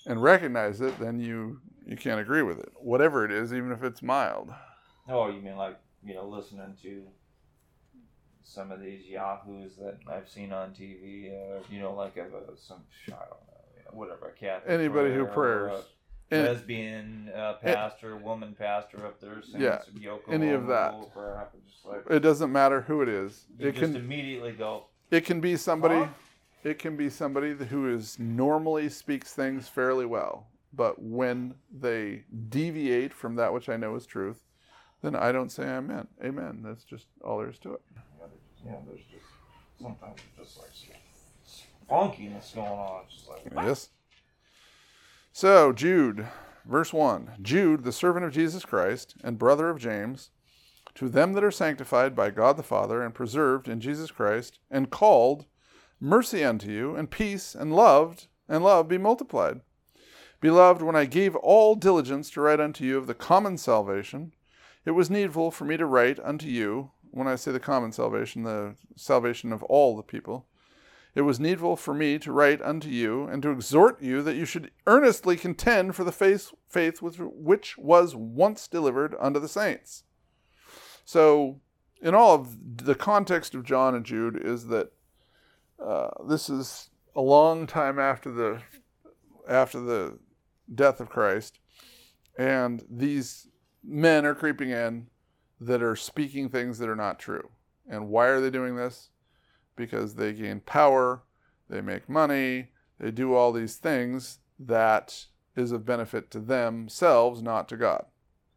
and recognize it, then you can't agree with it. Whatever it is, even if it's mild. Oh, you mean like, listening to some of these yahoos that I've seen on TV, like some, I don't know, whatever, a Catholic anybody who prayer, prayers. Lesbian pastor, woman pastor up there singing some Yoko any of that. Prayer. Just like, it doesn't matter who it is. You just immediately go. It can be somebody. Huh? It can be somebody who normally speaks things fairly well, but when they deviate from that which I know is truth, then I don't say amen. Amen. That's just all there is to it. Yeah, there's just sometimes it's just like some funkiness going on. It's just like, what? Yes. So, Jude, verse 1. Jude, the servant of Jesus Christ and brother of James, to them that are sanctified by God the Father and preserved in Jesus Christ and called, mercy unto you and peace and love be multiplied. Beloved, when I gave all diligence to write unto you of the common salvation, it was needful for me to write unto you, when I say the common salvation, the salvation of all the people, it was needful for me to write unto you and to exhort you that you should earnestly contend for the faith which was once delivered unto the saints. So, in all of the context of John and Jude is that this is a long time after the death of Christ, and these men are creeping in that are speaking things that are not true. And why are they doing this? Because they gain power, they make money, they do all these things that is of benefit to themselves, not to God.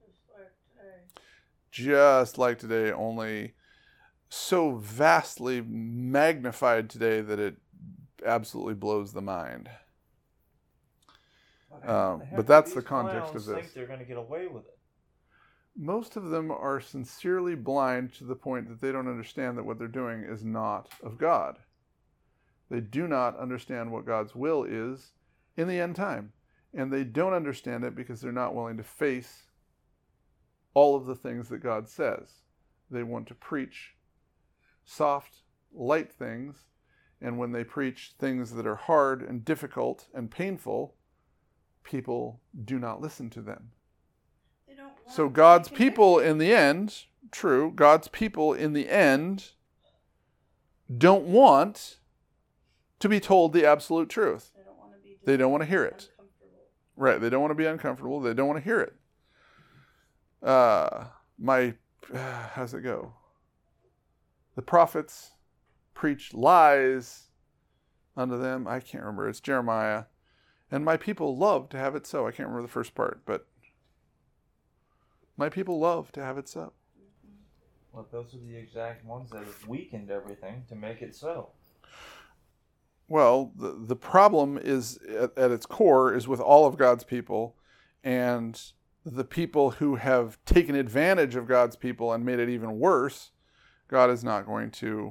Just like today, only so vastly magnified today that it absolutely blows the mind. But that's the context of this. Think they're going to get away with it. Most of them are sincerely blind to the point that they don't understand that what they're doing is not of God. They do not understand what God's will is in the end time. And they don't understand it because they're not willing to face all of the things that God says. They want to preach soft, light things, and when they preach things that are hard and difficult and painful, people do not listen to them. So God's people in the end, God's people in the end don't want to be told the absolute truth. They don't want to hear it. Right, they don't want to be uncomfortable. They don't want to hear it. How's it go? The prophets preach lies unto them. I can't remember. It's Jeremiah. And my people love to have it so. I can't remember the first part, but my people love to have it so. Well, those are the exact ones that have weakened everything to make it so. Well, the problem is, at its core, is with all of God's people, and the people who have taken advantage of God's people and made it even worse, God is not going to,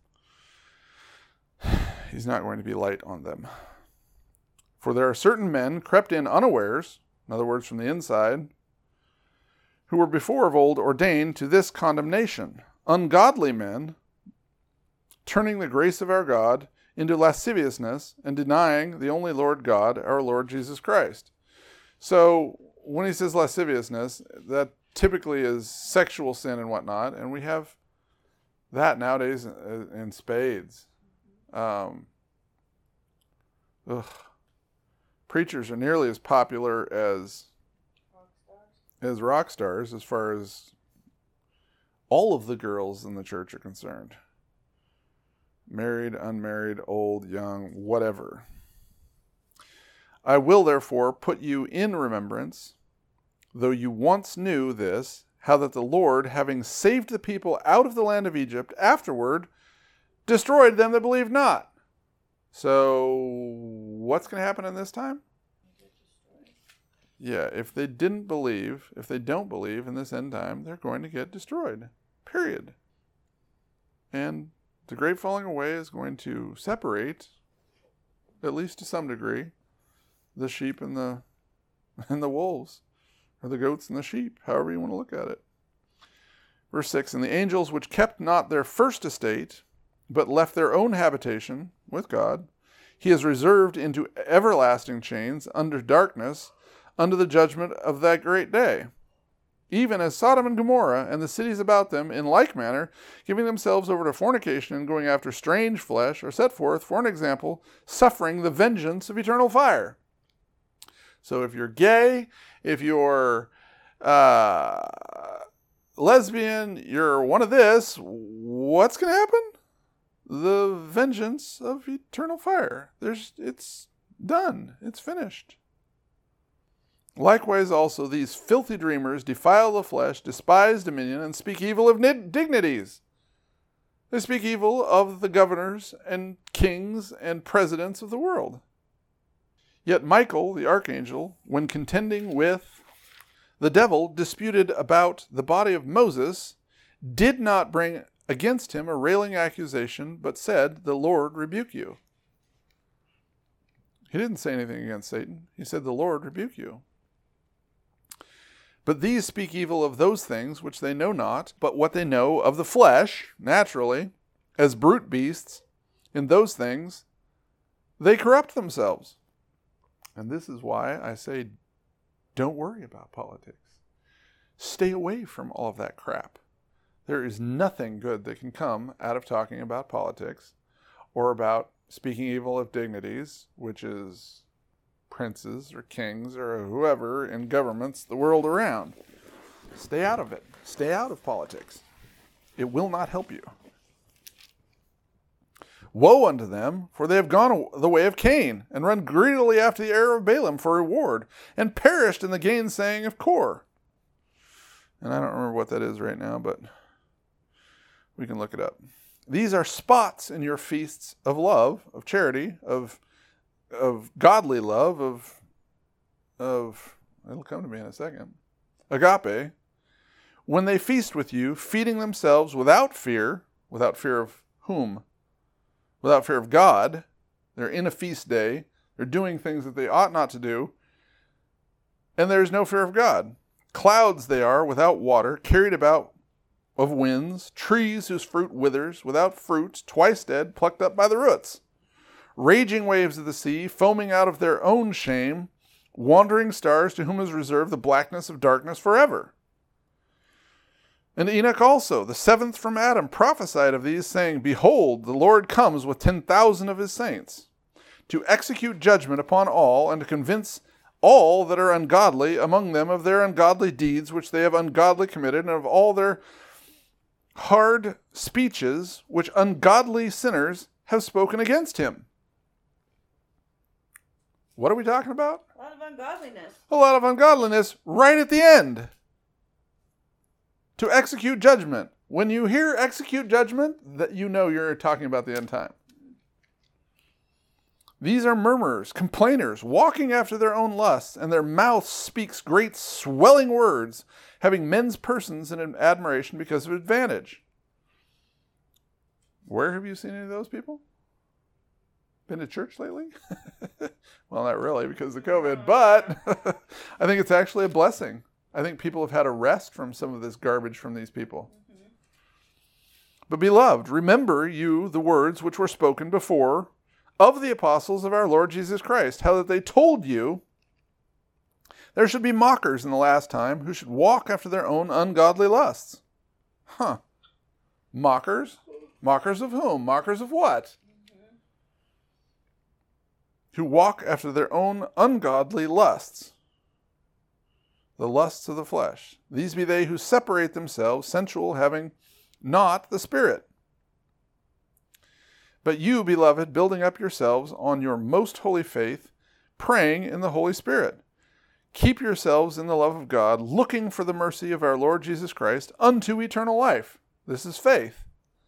He's not going to be light on them. For there are certain men crept in unawares, in other words, from the inside, who were before of old ordained to this condemnation, ungodly men, turning the grace of our God into lasciviousness and denying the only Lord God, our Lord Jesus Christ. So when he says lasciviousness, that typically is sexual sin and whatnot, and we have that nowadays in spades. Preachers are nearly as popular as rock stars as far as all of the girls in the church are concerned. Married, unmarried, old, young, whatever. I will therefore put you in remembrance, though you once knew this, how that the Lord, having saved the people out of the land of Egypt, afterward destroyed them that believed not. So, what's going to happen in this time? Yeah, if they don't believe in this end time, they're going to get destroyed. Period. And the great falling away is going to separate, at least to some degree, the sheep and the wolves, or the goats and the sheep, however you want to look at it. Verse 6, and the angels which kept not their first estate, but left their own habitation with God, he is reserved into everlasting chains under darkness, under the judgment of that great day. Even as Sodom and Gomorrah and the cities about them, in like manner, giving themselves over to fornication and going after strange flesh, are set forth for an example, suffering the vengeance of eternal fire. So if you're gay, if you're lesbian, you're one of this, what's going to happen? The vengeance of eternal fire. It's done. It's finished. Likewise also these filthy dreamers defile the flesh, despise dominion, and speak evil of dignities. They speak evil of the governors and kings and presidents of the world. Yet Michael, the archangel, when contending with the devil, disputed about the body of Moses, did not bring against him a railing accusation, but said, "The Lord rebuke you." He didn't say anything against Satan. He said, "The Lord rebuke you." But these speak evil of those things which they know not, but what they know of the flesh, naturally, as brute beasts, in those things they corrupt themselves. And this is why I say, don't worry about politics. Stay away from all of that crap. There is nothing good that can come out of talking about politics or about speaking evil of dignities, which is princes or kings or whoever in governments the world around. Stay out of it. Stay out of politics. It will not help you. Woe unto them, for they have gone the way of Cain, and run greedily after the heir of Balaam for reward, and perished in the gainsaying of Kor. And I don't remember what that is right now, but we can look it up. These are spots in your feasts of love, of charity, of godly love, of it'll come to me in a second, agape, when they feast with you, feeding themselves without fear of whom? Without fear of God. They're in a feast day. They're doing things that they ought not to do. And there is no fear of God. Clouds they are without water, carried about of winds, trees whose fruit withers, without fruit, twice dead, plucked up by the roots. Raging waves of the sea, foaming out of their own shame, wandering stars to whom is reserved the blackness of darkness forever. And Enoch also, the seventh from Adam, prophesied of these, saying, Behold, the Lord comes with 10,000 of his saints, to execute judgment upon all, and to convince all that are ungodly among them of their ungodly deeds which they have ungodly committed, and of all their hard speeches which ungodly sinners have spoken against him. What are we talking about? A lot of ungodliness. A lot of ungodliness right at the end. To execute judgment. When you hear execute judgment, that you know you're talking about the end time. These are murmurers, complainers, walking after their own lusts, and their mouth speaks great swelling words, having men's persons in admiration because of advantage. Where have you seen any of those people? Been to church lately? Well, not really because of COVID, but I think it's actually a blessing. I think people have had a rest from some of this garbage from these people. Mm-hmm. But beloved, remember you the words which were spoken before of the apostles of our Lord Jesus Christ, how that they told you there should be mockers in the last time who should walk after their own ungodly lusts. Mockers? Mockers of whom? Mockers of what? Mm-hmm. Who walk after their own ungodly lusts. The lusts of the flesh. These be they who separate themselves, sensual, having not the Spirit. But you, beloved, building up yourselves on your most holy faith, praying in the Holy Spirit. Keep yourselves in the love of God, looking for the mercy of our Lord Jesus Christ unto eternal life. This is faith.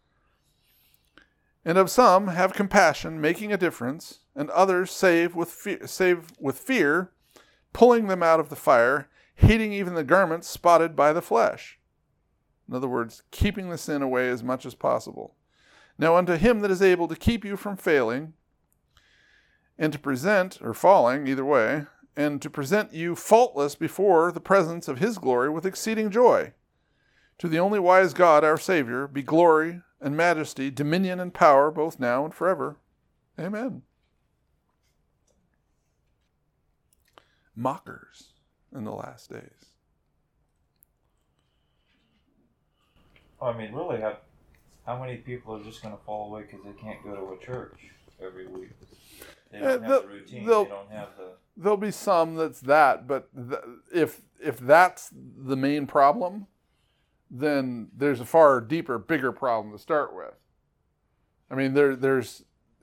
And of some have compassion, making a difference, and others save with fear, pulling them out of the fire, hating even the garments spotted by the flesh. In other words, keeping the sin away as much as possible. Now unto him that is able to keep you from failing, and to present, or falling, either way, and to present you faultless before the presence of his glory with exceeding joy. To the only wise God, our Savior, be glory and majesty, dominion and power, both now and forever. Amen. mockers in the last days. I mean, really, how many people are just going to fall away because they can't go to a church every week? They don't have the routine. They don't have the... There'll be some that's that, but if that's the main problem, then there's a far deeper, bigger problem to start with. I mean, there's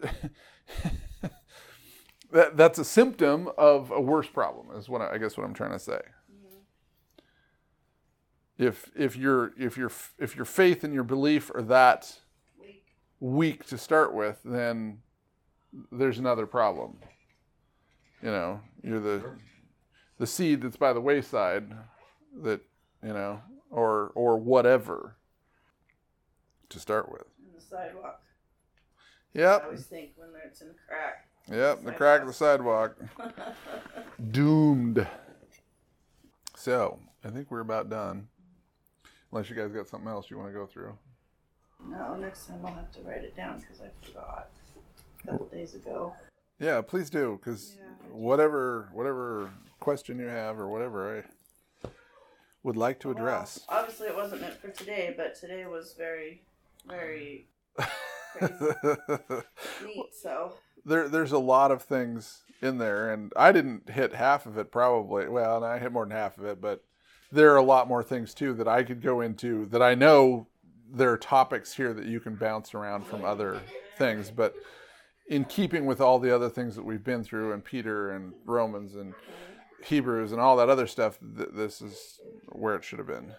that's a symptom of a worse problem, is what I guess what I'm trying to say. If your faith and your belief are that weak to start with, then there's another problem. You know, you're the seed that's by the wayside, that, you know, or whatever to start with. In the sidewalk. Yep. I always think when it's in a crack. Yep, the crack of the sidewalk. Doomed. So, I think we're about done. Unless you guys got something else you want to go through. No, next time I'll have to write it down because I forgot a couple days ago. Yeah, please do, because whatever question you have or whatever I would like to address. Well, obviously it wasn't meant for today, but today was very, very crazy. Neat, so. There's a lot of things in there, and I didn't hit half of it probably. Well, I hit more than half of it, but there are a lot more things too that I could go into that I know there are topics here that you can bounce around from other things, but in keeping with all the other things that we've been through, and Peter and Romans and Hebrews and all that other stuff, this is where it should have been.